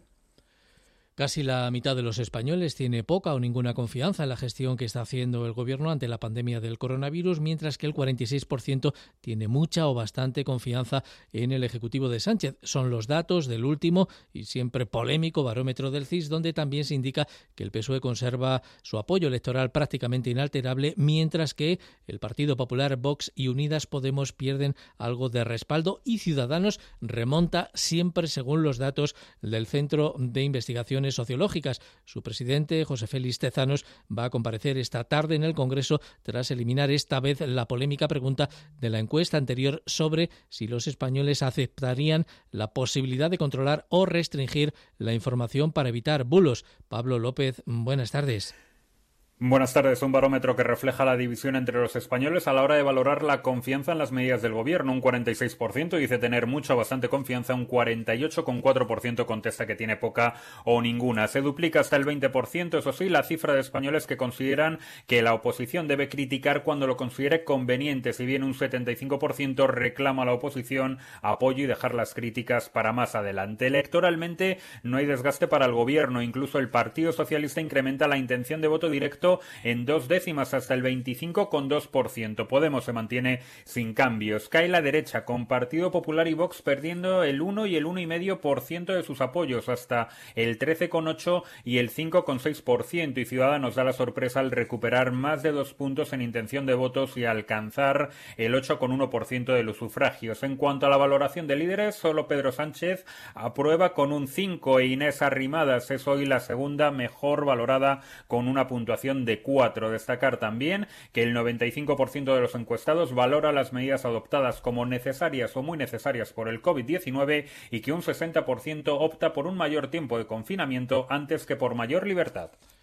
Casi la mitad de los españoles tiene poca o ninguna confianza en la gestión que está haciendo el Gobierno ante la pandemia del coronavirus, mientras que el cuarenta y seis por ciento tiene mucha o bastante confianza en el Ejecutivo de Sánchez. Son los datos del último y siempre polémico barómetro del C I S, donde también se indica que el P S O E conserva su apoyo electoral prácticamente inalterable, mientras que el Partido Popular, Vox y Unidas Podemos pierden algo de respaldo y Ciudadanos remonta siempre según los datos del Centro de Investigación Sociológicas. Su presidente, José Félix Tezanos, va a comparecer esta tarde en el Congreso tras eliminar esta vez la polémica pregunta de la encuesta anterior sobre si los españoles aceptarían la posibilidad de controlar o restringir la información para evitar bulos. Pablo López, buenas tardes. Buenas tardes. Un barómetro que refleja la división entre los españoles a la hora de valorar la confianza en las medidas del gobierno. Un cuarenta y seis por ciento dice tener mucha o bastante confianza, un cuarenta y ocho coma cuatro por ciento contesta que tiene poca o ninguna. Se duplica hasta el veinte por ciento, eso sí, la cifra de españoles que consideran que la oposición debe criticar cuando lo considere conveniente, si bien un setenta y cinco por ciento reclama a la oposición apoyo y dejar las críticas para más adelante. Electoralmente no hay desgaste para el gobierno, incluso el Partido Socialista incrementa la intención de voto directo en dos décimas hasta el veinticinco coma dos por ciento. Podemos se mantiene sin cambios. Cae la derecha, con Partido Popular y Vox perdiendo el uno y el uno coma cinco por ciento de sus apoyos hasta el trece coma ocho por ciento y el cinco coma seis por ciento. Y Ciudadanos da la sorpresa al recuperar más de dos puntos en intención de votos y alcanzar el ocho coma uno por ciento de los sufragios. En cuanto a la valoración de líderes, solo Pedro Sánchez aprueba con un cinco e Inés Arrimadas es hoy la segunda mejor valorada con una puntuación de cuatro. Destacar también que el noventa y cinco por ciento de los encuestados valora las medidas adoptadas como necesarias o muy necesarias por el covid diecinueve y que un sesenta por ciento opta por un mayor tiempo de confinamiento antes que por mayor libertad.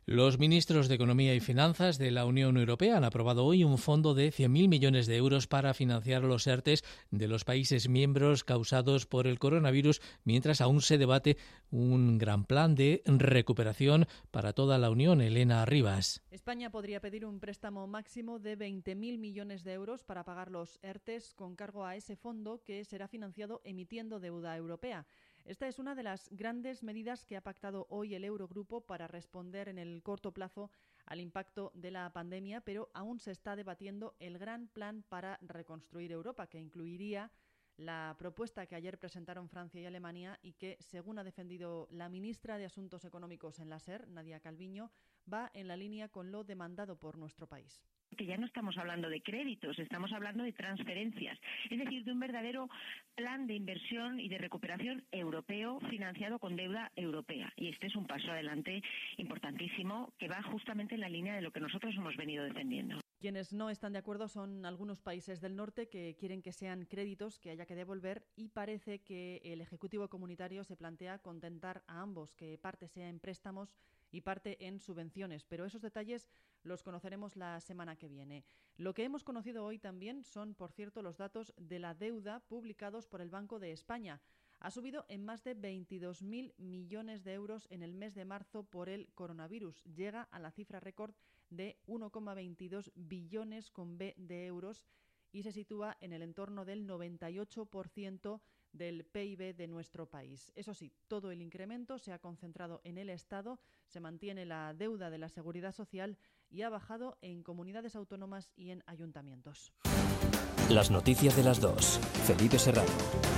Los ministros de Economía y Finanzas de la Unión Europea han aprobado hoy un fondo de cien mil millones de euros para financiar los ERTEs de los países miembros causados por el coronavirus, mientras aún se debate un gran plan de recuperación para toda la Unión. Elena Arribas. España podría pedir un préstamo máximo de veinte mil millones de euros para pagar los ERTEs con cargo a ese fondo, que será financiado emitiendo deuda europea. Esta es una de las grandes medidas que ha pactado hoy el Eurogrupo para responder en el corto plazo al impacto de la pandemia, pero aún se está debatiendo el gran plan para reconstruir Europa, que incluiría la propuesta que ayer presentaron Francia y Alemania y que, según ha defendido la ministra de Asuntos Económicos en la SER, Nadia Calviño, va en la línea con lo demandado por nuestro país. Que ya no estamos hablando de créditos, estamos hablando de transferencias, es decir, de un verdadero plan de inversión y de recuperación europeo financiado con deuda europea. Y este es un paso adelante importantísimo que va justamente en la línea de lo que nosotros hemos venido defendiendo. Quienes no están de acuerdo son algunos países del norte que quieren que sean créditos que haya que devolver, y parece que el Ejecutivo comunitario se plantea contentar a ambos, que parte sea en préstamos y parte en subvenciones, pero esos detalles los conoceremos la semana que viene. Lo que hemos conocido hoy también son, por cierto, los datos de la deuda publicados por el Banco de España. Ha subido en más de veintidós mil millones de euros en el mes de marzo por el coronavirus. Llega a la cifra récord de uno coma veintidós billones con B de euros y se sitúa en el entorno del noventa y ocho por ciento del P I B de nuestro país. Eso sí, todo el incremento se ha concentrado en el Estado, se mantiene la deuda de la Seguridad Social y ha bajado en comunidades autónomas y en ayuntamientos. Las noticias de las dos. Felipe Serrano.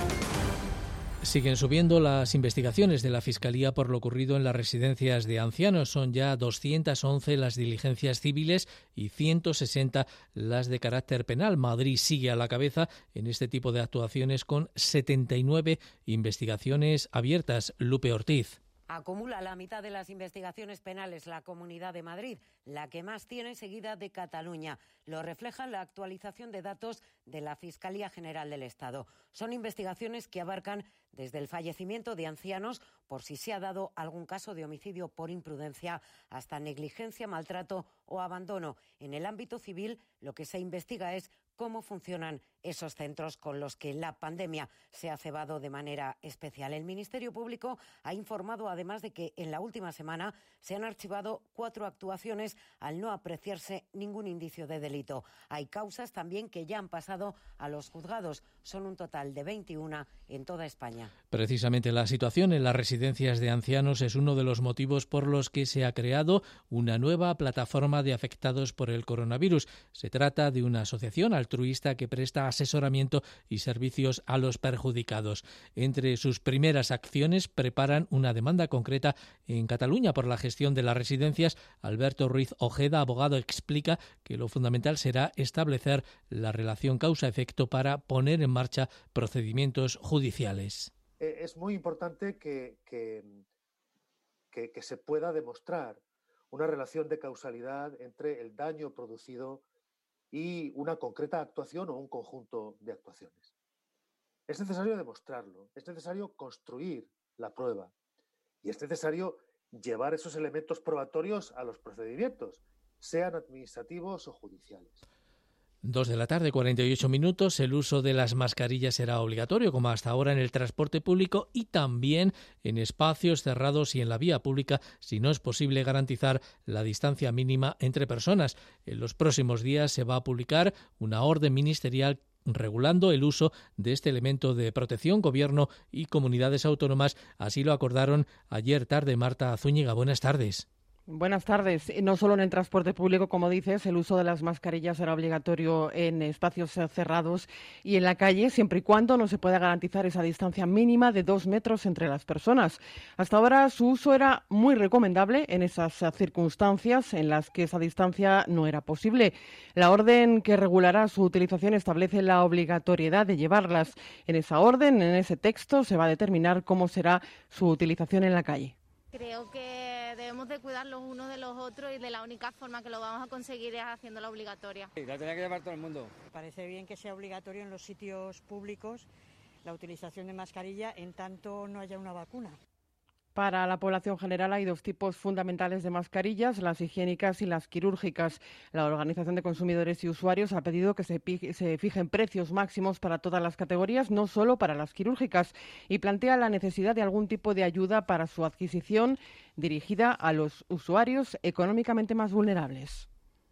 Siguen subiendo las investigaciones de la Fiscalía por lo ocurrido en las residencias de ancianos. Son ya doscientas once las diligencias civiles y ciento sesenta las de carácter penal. Madrid sigue a la cabeza en este tipo de actuaciones con setenta y nueve investigaciones abiertas. Lupe Ortiz. Acumula la mitad de las investigaciones penales la Comunidad de Madrid, la que más tiene, seguida de Cataluña. Lo refleja la actualización de datos de la Fiscalía General del Estado. Son investigaciones que abarcan desde el fallecimiento de ancianos por si se ha dado algún caso de homicidio por imprudencia hasta negligencia, maltrato o abandono. En el ámbito civil, lo que se investiga es cómo funcionan esos centros con los que la pandemia se ha cebado de manera especial. El Ministerio Público ha informado además de que en la última semana se han archivado cuatro actuaciones al no apreciarse ningún indicio de delito. Hay causas también que ya han pasado a los juzgados. Son un total de veintiuna en toda España. Precisamente la situación en las residencias de ancianos es uno de los motivos por los que se ha creado una nueva plataforma de afectados por el coronavirus. Se trata de una asociación altruista que presta asesoramiento y servicios a los perjudicados. Entre sus primeras acciones preparan una demanda concreta en Cataluña por la gestión de las residencias. Alberto Ruiz Ojeda, abogado, explica que lo fundamental será establecer la relación causa-efecto para poner en marcha procedimientos judiciales. Es muy importante que, que, que, que se pueda demostrar una relación de causalidad entre el daño producido y una concreta actuación o un conjunto de actuaciones. Es necesario demostrarlo, es necesario construir la prueba y es necesario llevar esos elementos probatorios a los procedimientos, sean administrativos o judiciales. Dos de la tarde, cuarenta y ocho minutos. El uso de las mascarillas será obligatorio, como hasta ahora, en el transporte público y también en espacios cerrados y en la vía pública, si no es posible garantizar la distancia mínima entre personas. En los próximos días se va a publicar una orden ministerial regulando el uso de este elemento de protección. Gobierno y comunidades autónomas así lo acordaron ayer tarde. Marta Zúñiga, buenas tardes. Buenas tardes. No solo en el transporte público, como dices, el uso de las mascarillas será obligatorio en espacios cerrados y en la calle, siempre y cuando no se pueda garantizar esa distancia mínima de dos metros entre las personas. Hasta ahora su uso era muy recomendable en esas circunstancias en las que esa distancia no era posible. La orden que regulará su utilización establece la obligatoriedad de llevarlas. En esa orden, en ese texto, se va a determinar cómo será su utilización en la calle. Creo que debemos de cuidar los unos de los otros y de la única forma que lo vamos a conseguir es haciéndola obligatoria. Sí, la tenía que llevar todo el mundo. Parece bien que sea obligatorio en los sitios públicos la utilización de mascarilla en tanto no haya una vacuna. Para la población general hay dos tipos fundamentales de mascarillas, las higiénicas y las quirúrgicas. La Organización de Consumidores y Usuarios ha pedido que se, se fijen precios máximos para todas las categorías, no solo para las quirúrgicas, y plantea la necesidad de algún tipo de ayuda para su adquisición dirigida a los usuarios económicamente más vulnerables.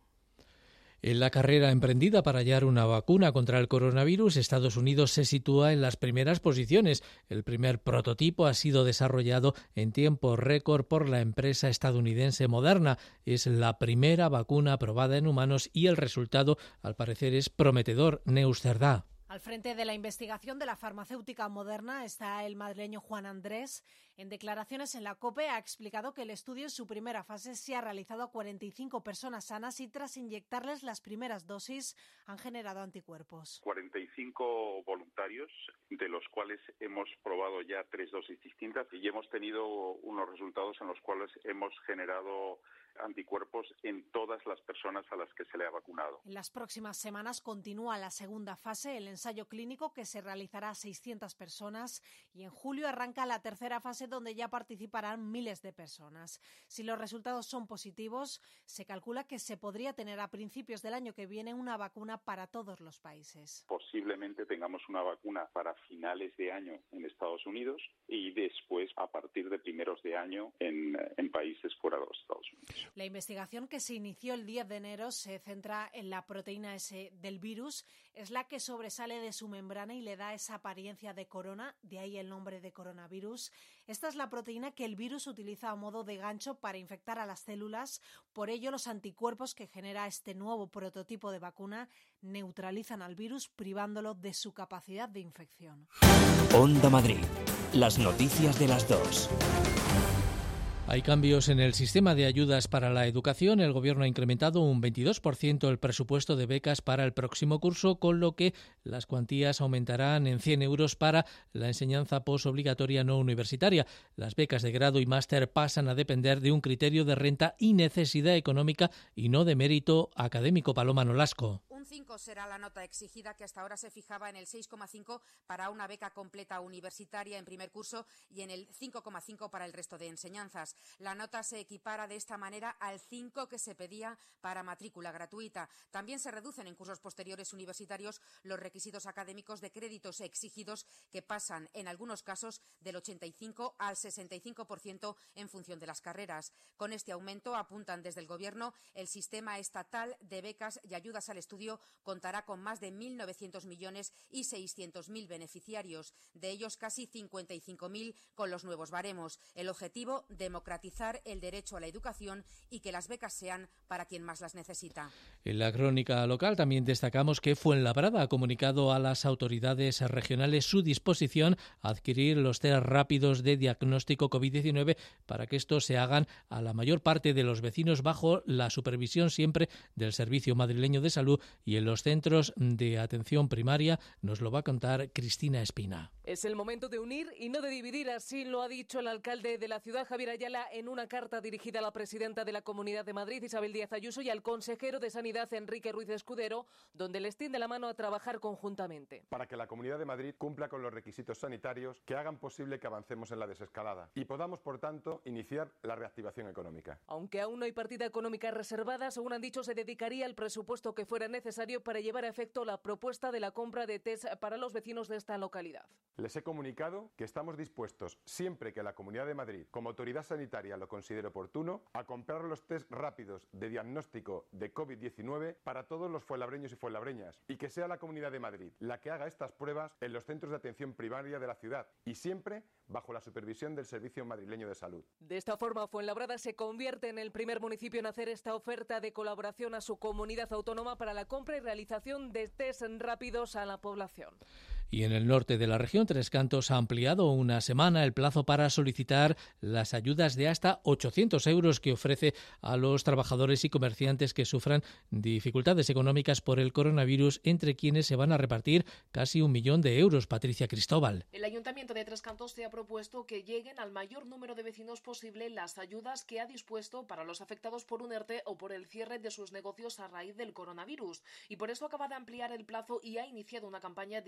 En la carrera emprendida para hallar una vacuna contra el coronavirus, Estados Unidos se sitúa en las primeras posiciones. El primer prototipo ha sido desarrollado en tiempo récord por la empresa estadounidense Moderna. Es la primera vacuna aprobada en humanos y el resultado, al parecer, es prometedor. Neus Cerdá. Al frente de la investigación de la farmacéutica Moderna está el madrileño Juan Andrés. En declaraciones en la COPE ha explicado que el estudio en su primera fase se ha realizado a cuarenta y cinco personas sanas y tras inyectarles las primeras dosis han generado anticuerpos. cuarenta y cinco voluntarios, de los cuales hemos probado ya tres dosis distintas y hemos tenido unos resultados en los cuales hemos generado anticuerpos en todas las personas a las que se le ha vacunado. En las próximas semanas continúa la segunda fase, el ensayo clínico que se realizará a seiscientas personas y en julio arranca la tercera fase donde ya participarán miles de personas. Si los resultados son positivos, se calcula que se podría tener a principios del año que viene una vacuna para todos los países. Posiblemente tengamos una vacuna para finales de año en Estados Unidos y después a partir de primeros de año en, en países fuera de los Estados Unidos. La investigación que se inició el diez de enero se centra en la proteína S del virus. Es la que sobresale de su membrana y le da esa apariencia de corona, de ahí el nombre de coronavirus. Esta es la proteína que el virus utiliza a modo de gancho para infectar a las células. Por ello, los anticuerpos que genera este nuevo prototipo de vacuna neutralizan al virus, privándolo de su capacidad de infección. Onda Madrid. Las noticias de las dos. Hay cambios en el sistema de ayudas para la educación. El Gobierno ha incrementado un veintidós por ciento el presupuesto de becas para el próximo curso, con lo que las cuantías aumentarán en cien euros para la enseñanza posobligatoria no universitaria. Las becas de grado y máster pasan a depender de un criterio de renta y necesidad económica y no de mérito académico. Paloma Nolasco. Un cinco será la nota exigida, que hasta ahora se fijaba en el seis coma cinco para una beca completa universitaria en primer curso y en el cinco coma cinco para el resto de enseñanzas. La nota se equipara de esta manera al cinco que se pedía para matrícula gratuita. También se reducen en cursos posteriores universitarios los requisitos académicos de créditos exigidos, que pasan en algunos casos del ochenta y cinco al sesenta y cinco por ciento en función de las carreras. Con este aumento, apuntan desde el Gobierno, el sistema estatal de becas y ayudas al estudio contará con más de mil novecientos millones y seiscientos mil beneficiarios, de ellos casi cincuenta y cinco mil con los nuevos baremos. El objetivo, democratizar el derecho a la educación y que las becas sean para quien más las necesita. En la crónica local también destacamos que Fuenlabrada ha comunicado a las autoridades regionales su disposición a adquirir los test rápidos de diagnóstico COVID diecinueve para que estos se hagan a la mayor parte de los vecinos bajo la supervisión siempre del Servicio Madrileño de Salud y en los centros de atención primaria. Nos lo va a contar Cristina Espina. Es el momento de unir y no de dividir, así lo ha dicho el alcalde de la ciudad, Javier Ayala, en una carta dirigida a la presidenta de la Comunidad de Madrid, Isabel Díaz Ayuso, y al consejero de Sanidad, Enrique Ruiz Escudero, donde les tiende la mano a trabajar conjuntamente. Para que la Comunidad de Madrid cumpla con los requisitos sanitarios que hagan posible que avancemos en la desescalada y podamos, por tanto, iniciar la reactivación económica. Aunque aún no hay partida económica reservada, según han dicho, se dedicaría el presupuesto que fuera necesario para llevar a efecto la propuesta de la compra de test para los vecinos de esta localidad. Les he comunicado que estamos dispuestos, siempre que la Comunidad de Madrid, como autoridad sanitaria, lo considere oportuno, a comprar los test rápidos de diagnóstico de COVID diecinueve para todos los fuenlabreños y fuenlabreñas, y que sea la Comunidad de Madrid la que haga estas pruebas en los centros de atención primaria de la ciudad, y siempre bajo la supervisión del Servicio Madrileño de Salud. De esta forma, Fuenlabrada se convierte en el primer municipio en hacer esta oferta de colaboración a su comunidad autónoma para la compra y realización de test rápidos a la población. Y en el norte de la región, Tres Cantos ha ampliado una semana el plazo para solicitar las ayudas de hasta ochocientos euros que ofrece a los trabajadores y comerciantes que sufran dificultades económicas por el coronavirus, entre quienes se van a repartir casi un millón de euros. Patricia Cristóbal. El Ayuntamiento de Tres Cantos se ha propuesto que lleguen al mayor número de vecinos posible las ayudas que ha dispuesto para los afectados por un ERTE o por el cierre de sus negocios a raíz del coronavirus. Y por eso acaba de ampliar el plazo y ha iniciado una campaña de información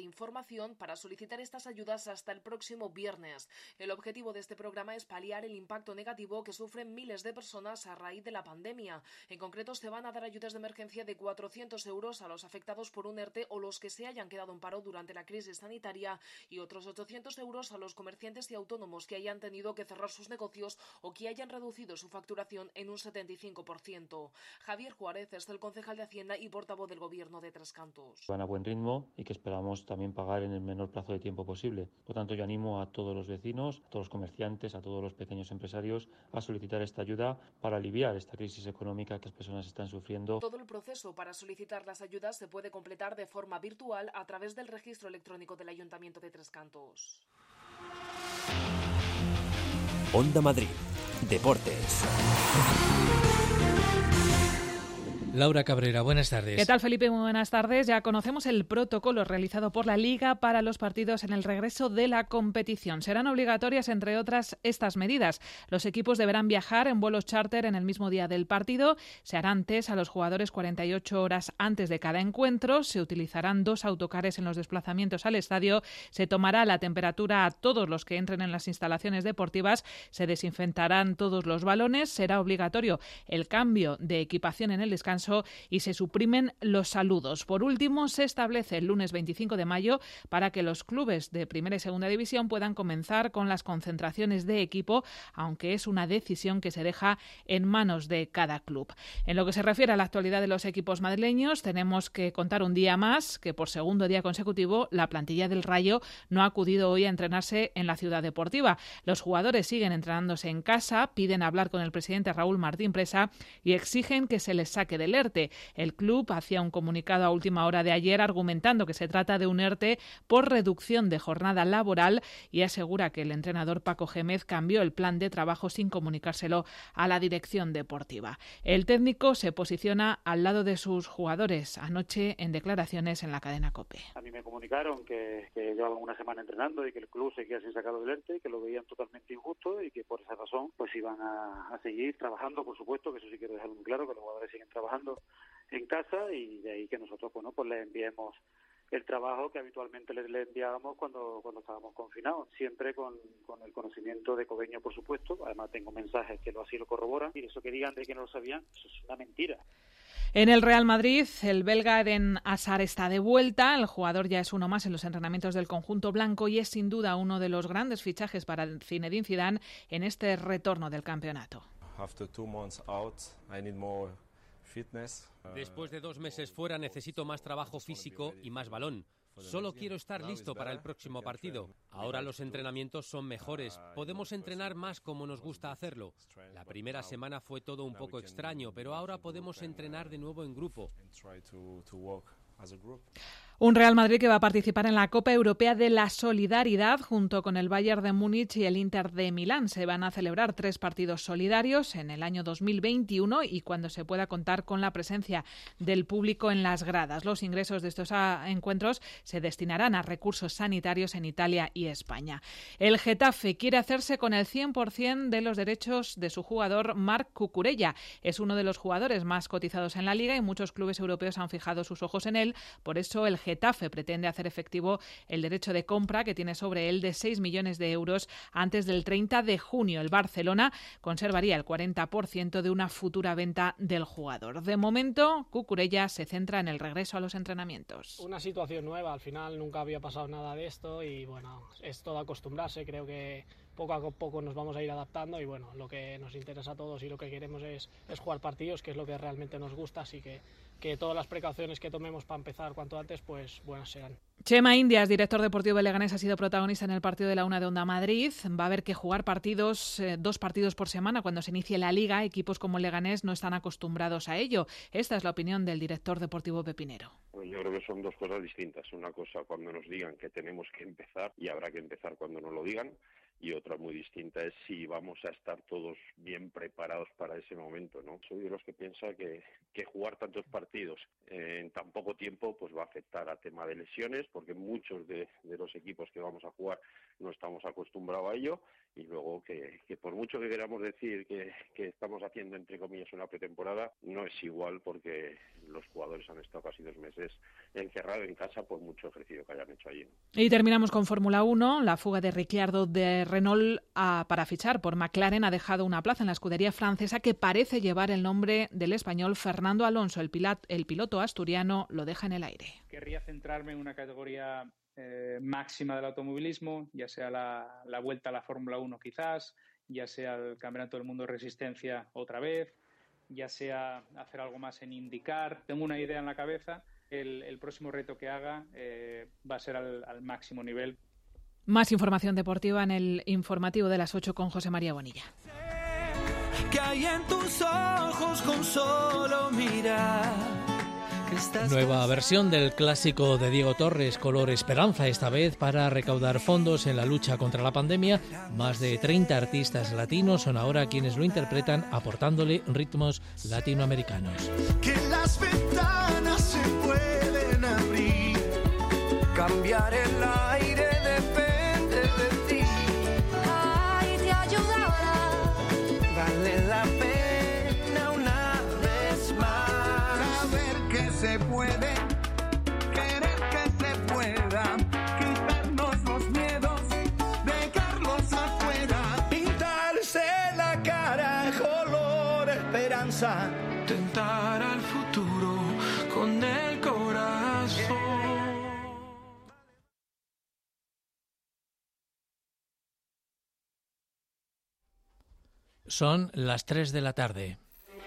aplicación para solicitar estas ayudas hasta el próximo viernes. El objetivo de este programa es paliar el impacto negativo que sufren miles de personas a raíz de la pandemia. En concreto, se van a dar ayudas de emergencia de cuatrocientos euros a los afectados por un ERTE o los que se hayan quedado en paro durante la crisis sanitaria y otros ochocientos euros a los comerciantes y autónomos que hayan tenido que cerrar sus negocios o que hayan reducido su facturación en un setenta y cinco por ciento. Javier Juárez es el concejal de Hacienda y portavoz del Gobierno de Tres Cantos. Van a buen ritmo y que esperamos también pagar en el menor plazo de tiempo posible. Por tanto, yo animo a todos los vecinos, a todos los comerciantes, a todos los pequeños empresarios a solicitar esta ayuda para aliviar esta crisis económica que las personas están sufriendo. Todo el proceso para solicitar las ayudas se puede completar de forma virtual a través del registro electrónico del Ayuntamiento de Tres Cantos. Onda Madrid, Deportes. Laura Cabrera, buenas tardes. ¿Qué tal, Felipe? Muy buenas tardes. Ya conocemos el protocolo realizado por la Liga para los partidos en el regreso de la competición. Serán obligatorias, entre otras, estas medidas. Los equipos deberán viajar en vuelos charter en el mismo día del partido. Se harán test a los jugadores cuarenta y ocho horas antes de cada encuentro. Se utilizarán dos autocares en los desplazamientos al estadio. Se tomará la temperatura a todos los que entren en las instalaciones deportivas. Se desinfectarán todos los balones. Será obligatorio el cambio de equipación en el descanso y se suprimen los saludos. Por último, se establece el lunes veinticinco de mayo para que los clubes de primera y segunda división puedan comenzar con las concentraciones de equipo, aunque es una decisión que se deja en manos de cada club. En lo que se refiere a la actualidad de los equipos madrileños, tenemos que contar un día más que por segundo día consecutivo la plantilla del Rayo no ha acudido hoy a entrenarse en la ciudad deportiva. Los jugadores siguen entrenándose en casa, piden hablar con el presidente Raúl Martín Presa y exigen que se les saque del ERTE. El club hacía un comunicado a última hora de ayer argumentando que se trata de un ERTE por reducción de jornada laboral y asegura que el entrenador Paco Gémez cambió el plan de trabajo sin comunicárselo a la dirección deportiva. El técnico se posiciona al lado de sus jugadores anoche en declaraciones en la cadena COPE. A mí me comunicaron que, que llevaban una semana entrenando y que el club seguía sin sacarlo del ERTE, que lo veían totalmente injusto y que por esa razón pues iban a, a seguir trabajando, por supuesto, que eso sí quiero dejarlo muy claro, que los jugadores siguen trabajando en casa y de ahí que nosotros bueno pues les enviemos el trabajo que habitualmente les, les enviábamos cuando cuando estábamos confinados, siempre con, con el conocimiento de Cobeño, por supuesto. Además tengo mensajes que lo así lo corroboran y eso que digan de que no lo sabían, eso es una mentira. En el Real Madrid, el belga Eden Hazard está de vuelta. El jugador ya es uno más en los entrenamientos del conjunto blanco y es sin duda uno de los grandes fichajes para Zinedine Zidane en este retorno del campeonato. After two months out, I need more fitness. Después de dos meses fuera necesito más trabajo físico y más balón. Solo quiero estar listo para el próximo partido. Ahora los entrenamientos son mejores. Podemos entrenar más como nos gusta hacerlo. La primera semana fue todo un poco extraño, pero ahora podemos entrenar de nuevo en grupo. Un Real Madrid que va a participar en la Copa Europea de la Solidaridad junto con el Bayern de Múnich y el Inter de Milán. Se van a celebrar tres partidos solidarios en el año dos mil veintiuno y cuando se pueda contar con la presencia del público en las gradas. Los ingresos de estos encuentros se destinarán a recursos sanitarios en Italia y España. El Getafe quiere hacerse con el cien por ciento de los derechos de su jugador Marc Cucurella. Es uno de los jugadores más cotizados en la Liga y muchos clubes europeos han fijado sus ojos en él. Por eso el Getafe pretende hacer efectivo el derecho de compra que tiene sobre él de seis millones de euros antes del treinta de junio. El Barcelona conservaría el cuarenta por ciento de una futura venta del jugador. De momento, Cucurella se centra en el regreso a los entrenamientos. Una situación nueva, al final nunca había pasado nada de esto y bueno, es todo acostumbrarse, creo que poco a poco nos vamos a ir adaptando y bueno, lo que nos interesa a todos y lo que queremos es, es jugar partidos, que es lo que realmente nos gusta, así que, que todas las precauciones que tomemos para empezar cuanto antes, pues buenas serán. Chema Indias, director deportivo de Leganés, ha sido protagonista en el partido de la una de Onda Madrid. Va a haber que jugar partidos, eh, dos partidos por semana cuando se inicie la Liga. Equipos como Leganés no están acostumbrados a ello. Esta es la opinión del director deportivo pepinero. Pues yo creo que son dos cosas distintas. Una cosa cuando nos digan que tenemos que empezar y habrá que empezar cuando nos lo digan. Y otra muy distinta es si vamos a estar todos bien preparados para ese momento, ¿no? Soy de los que piensa que, que jugar tantos partidos en tan poco tiempo pues va a afectar a tema de lesiones, porque muchos de, de los equipos que vamos a jugar no estamos acostumbrados a ello, y luego que, que por mucho que queramos decir que, que estamos haciendo, entre comillas, una pretemporada, no es igual porque los jugadores han estado casi dos meses encerrados en casa por mucho ejercicio que hayan hecho allí, ¿no? Y terminamos con Fórmula uno. La fuga de Ricciardo de Renault a, para fichar por McLaren ha dejado una plaza en la escudería francesa que parece llevar el nombre del español Fernando Alonso. El, pilat, el piloto asturiano lo deja en el aire. Querría centrarme en una categoría eh, máxima del automovilismo, ya sea la, la vuelta a la Fórmula uno quizás, ya sea el Campeonato del Mundo de Resistencia otra vez, ya sea hacer algo más en IndyCar. Tengo una idea en la cabeza. El, el próximo reto que haga eh, va a ser al, al máximo nivel. Más información deportiva en el informativo de las ocho con José María Bonilla. Que hay en tus ojos con solo mirar. Nueva versión del clásico de Diego Torres, Color Esperanza, esta vez para recaudar fondos en la lucha contra la pandemia. Más de treinta artistas latinos son ahora quienes lo interpretan, aportándole ritmos latinoamericanos. Que las ventanas se pueden abrir, cambiar el aire depende de ti. Ay, te ayudará. Vale la pena una vez más. Saber que se puede, querer que se pueda, quitarnos los miedos, dejarlos afuera. Pintarse la cara, color esperanza. Tentar al futuro con el corazón. Son las tres de la tarde.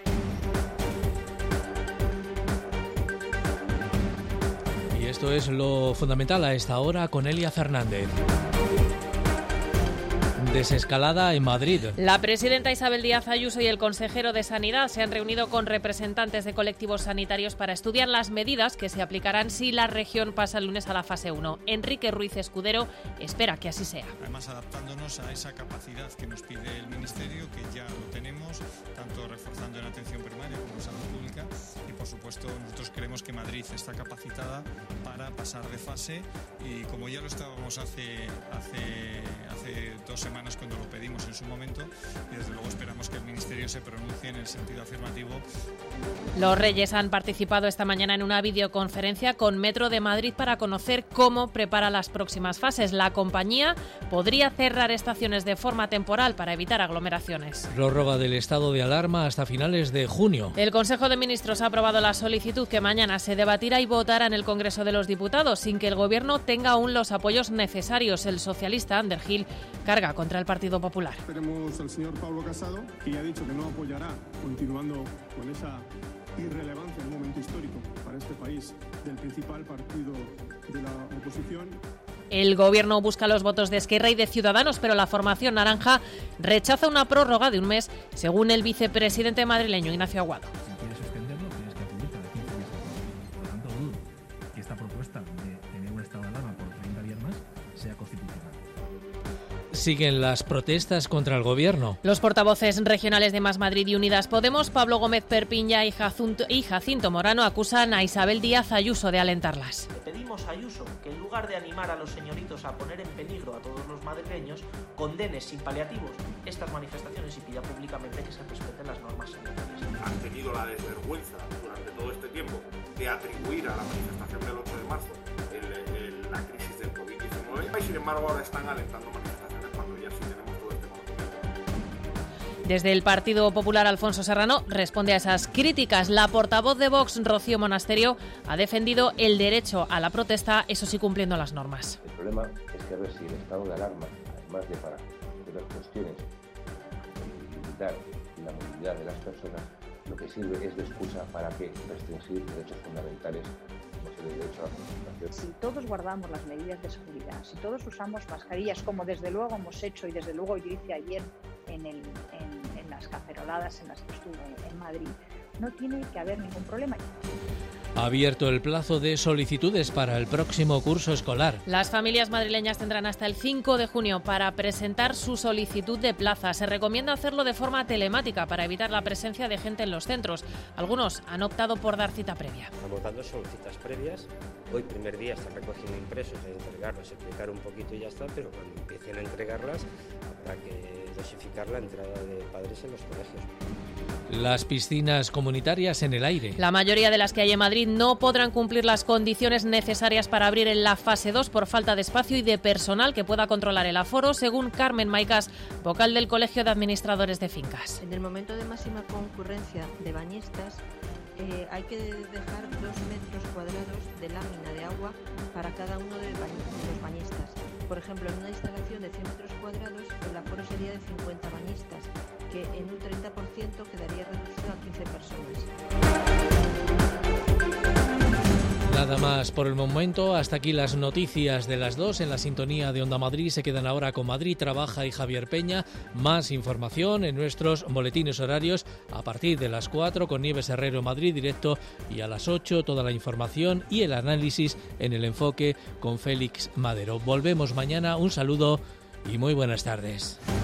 Y esto es lo fundamental a esta hora con Elia Fernández. Desescalada en Madrid. La presidenta Isabel Díaz Ayuso y el consejero de Sanidad se han reunido con representantes de colectivos sanitarios para estudiar las medidas que se aplicarán si la región pasa el lunes a la fase uno. Enrique Ruiz Escudero espera que así sea. Además, adaptándonos a esa capacidad que nos pide el Ministerio, que ya lo tenemos, tanto reforzando en atención primaria como en salud pública. Y, por supuesto, nosotros creemos que Madrid está capacitada para pasar de fase y, como ya lo estábamos hace, hace, hace dos semanas, cuando lo pedimos en su momento, y desde luego esperamos que el Ministerio se pronuncie en el sentido afirmativo. Los Reyes han participado esta mañana en una videoconferencia con Metro de Madrid para conocer cómo prepara las próximas fases. La compañía podría cerrar estaciones de forma temporal para evitar aglomeraciones. Prórroga del estado de alarma hasta finales de junio. El Consejo de Ministros ha aprobado la solicitud que mañana se debatirá y votará en el Congreso de los Diputados, sin que el Gobierno tenga aún los apoyos necesarios. El socialista Ander Gil carga contra el Partido Popular. Tenemos al señor Pablo Casado, que ya ha dicho que no apoyará, continuando con esa irrelevancia en un momento histórico para este país, del principal partido de la oposición. El Gobierno busca los votos de Esquerra y de Ciudadanos, pero la formación naranja rechaza una prórroga de un mes, según el vicepresidente madrileño Ignacio Aguado. Si quieres extenderlo, tienes que acudir cada quince días. Por lo tanto, dudo que esta propuesta de tener un estado de alarma por treinta días más sea constitucional. Siguen las protestas contra el Gobierno. Los portavoces regionales de Más Madrid y Unidas Podemos, Pablo Gómez Perpiña y Jacinto, y Jacinto Morano, acusan a Isabel Díaz Ayuso de alentarlas. Le pedimos a Ayuso que, en lugar de animar a los señoritos a poner en peligro a todos los madrileños, condene sin paliativos estas manifestaciones y pida públicamente que se respeten las normas sanitarias. Han tenido la desvergüenza durante todo este tiempo de atribuir a la manifestación del ocho de marzo el, el, la crisis del covid diecinueve y, sin embargo, ahora están alentando manifestaciones. Desde el Partido Popular, Alfonso Serrano responde a esas críticas. La portavoz de Vox, Rocío Monasterio, ha defendido el derecho a la protesta, eso sí cumpliendo las normas. El problema es que a ver si el estado de alarma, además de para otras cuestiones, limitar la movilidad de las personas, lo que sirve es de excusa para que restringir derechos fundamentales. El derecho a la concentración. Si todos guardamos las medidas de seguridad, si todos usamos mascarillas, como desde luego hemos hecho y desde luego yo hice ayer en, el, en, en las caceroladas en las que estuve en Madrid, no tiene que haber ningún problema. ha abierto el plazo de solicitudes para el próximo curso escolar. Las familias madrileñas tendrán hasta el cinco de junio para presentar su solicitud de plaza. Se recomienda hacerlo de forma telemática para evitar la presencia de gente en los centros. Algunos han optado por dar cita previa. Estamos dando solo citas previas. Hoy, primer día, están recogiendo impresos, hay que entregarlos, explicar un poquito y ya está, pero cuando empiecen a entregarlas habrá que dosificar la entrada de padres en los colegios. Las piscinas comunitarias en el aire. La mayoría de las que hay en Madrid no podrán cumplir las condiciones necesarias para abrir en la fase dos por falta de espacio y de personal que pueda controlar el aforo, según Carmen Maicas, vocal del Colegio de Administradores de Fincas. En el momento de máxima concurrencia de bañistas, eh, hay que dejar dos metros cuadrados de lámina de agua para cada uno de, bañ- de los bañistas. Por ejemplo, en una instalación de cien metros cuadrados, el aforo sería de cincuenta bañistas, que en un treinta por ciento quedaría reducido a quince personas. Nada más por el momento. Hasta aquí las noticias de las dos en la sintonía de Onda Madrid. Se quedan ahora con Madrid Trabaja y Javier Peña. Más información en nuestros boletines horarios a partir de las cuatro con Nieves Herrero Madrid Directo y a las ocho toda la información y el análisis en El Enfoque con Félix Madero. Volvemos mañana. Un saludo y muy buenas tardes.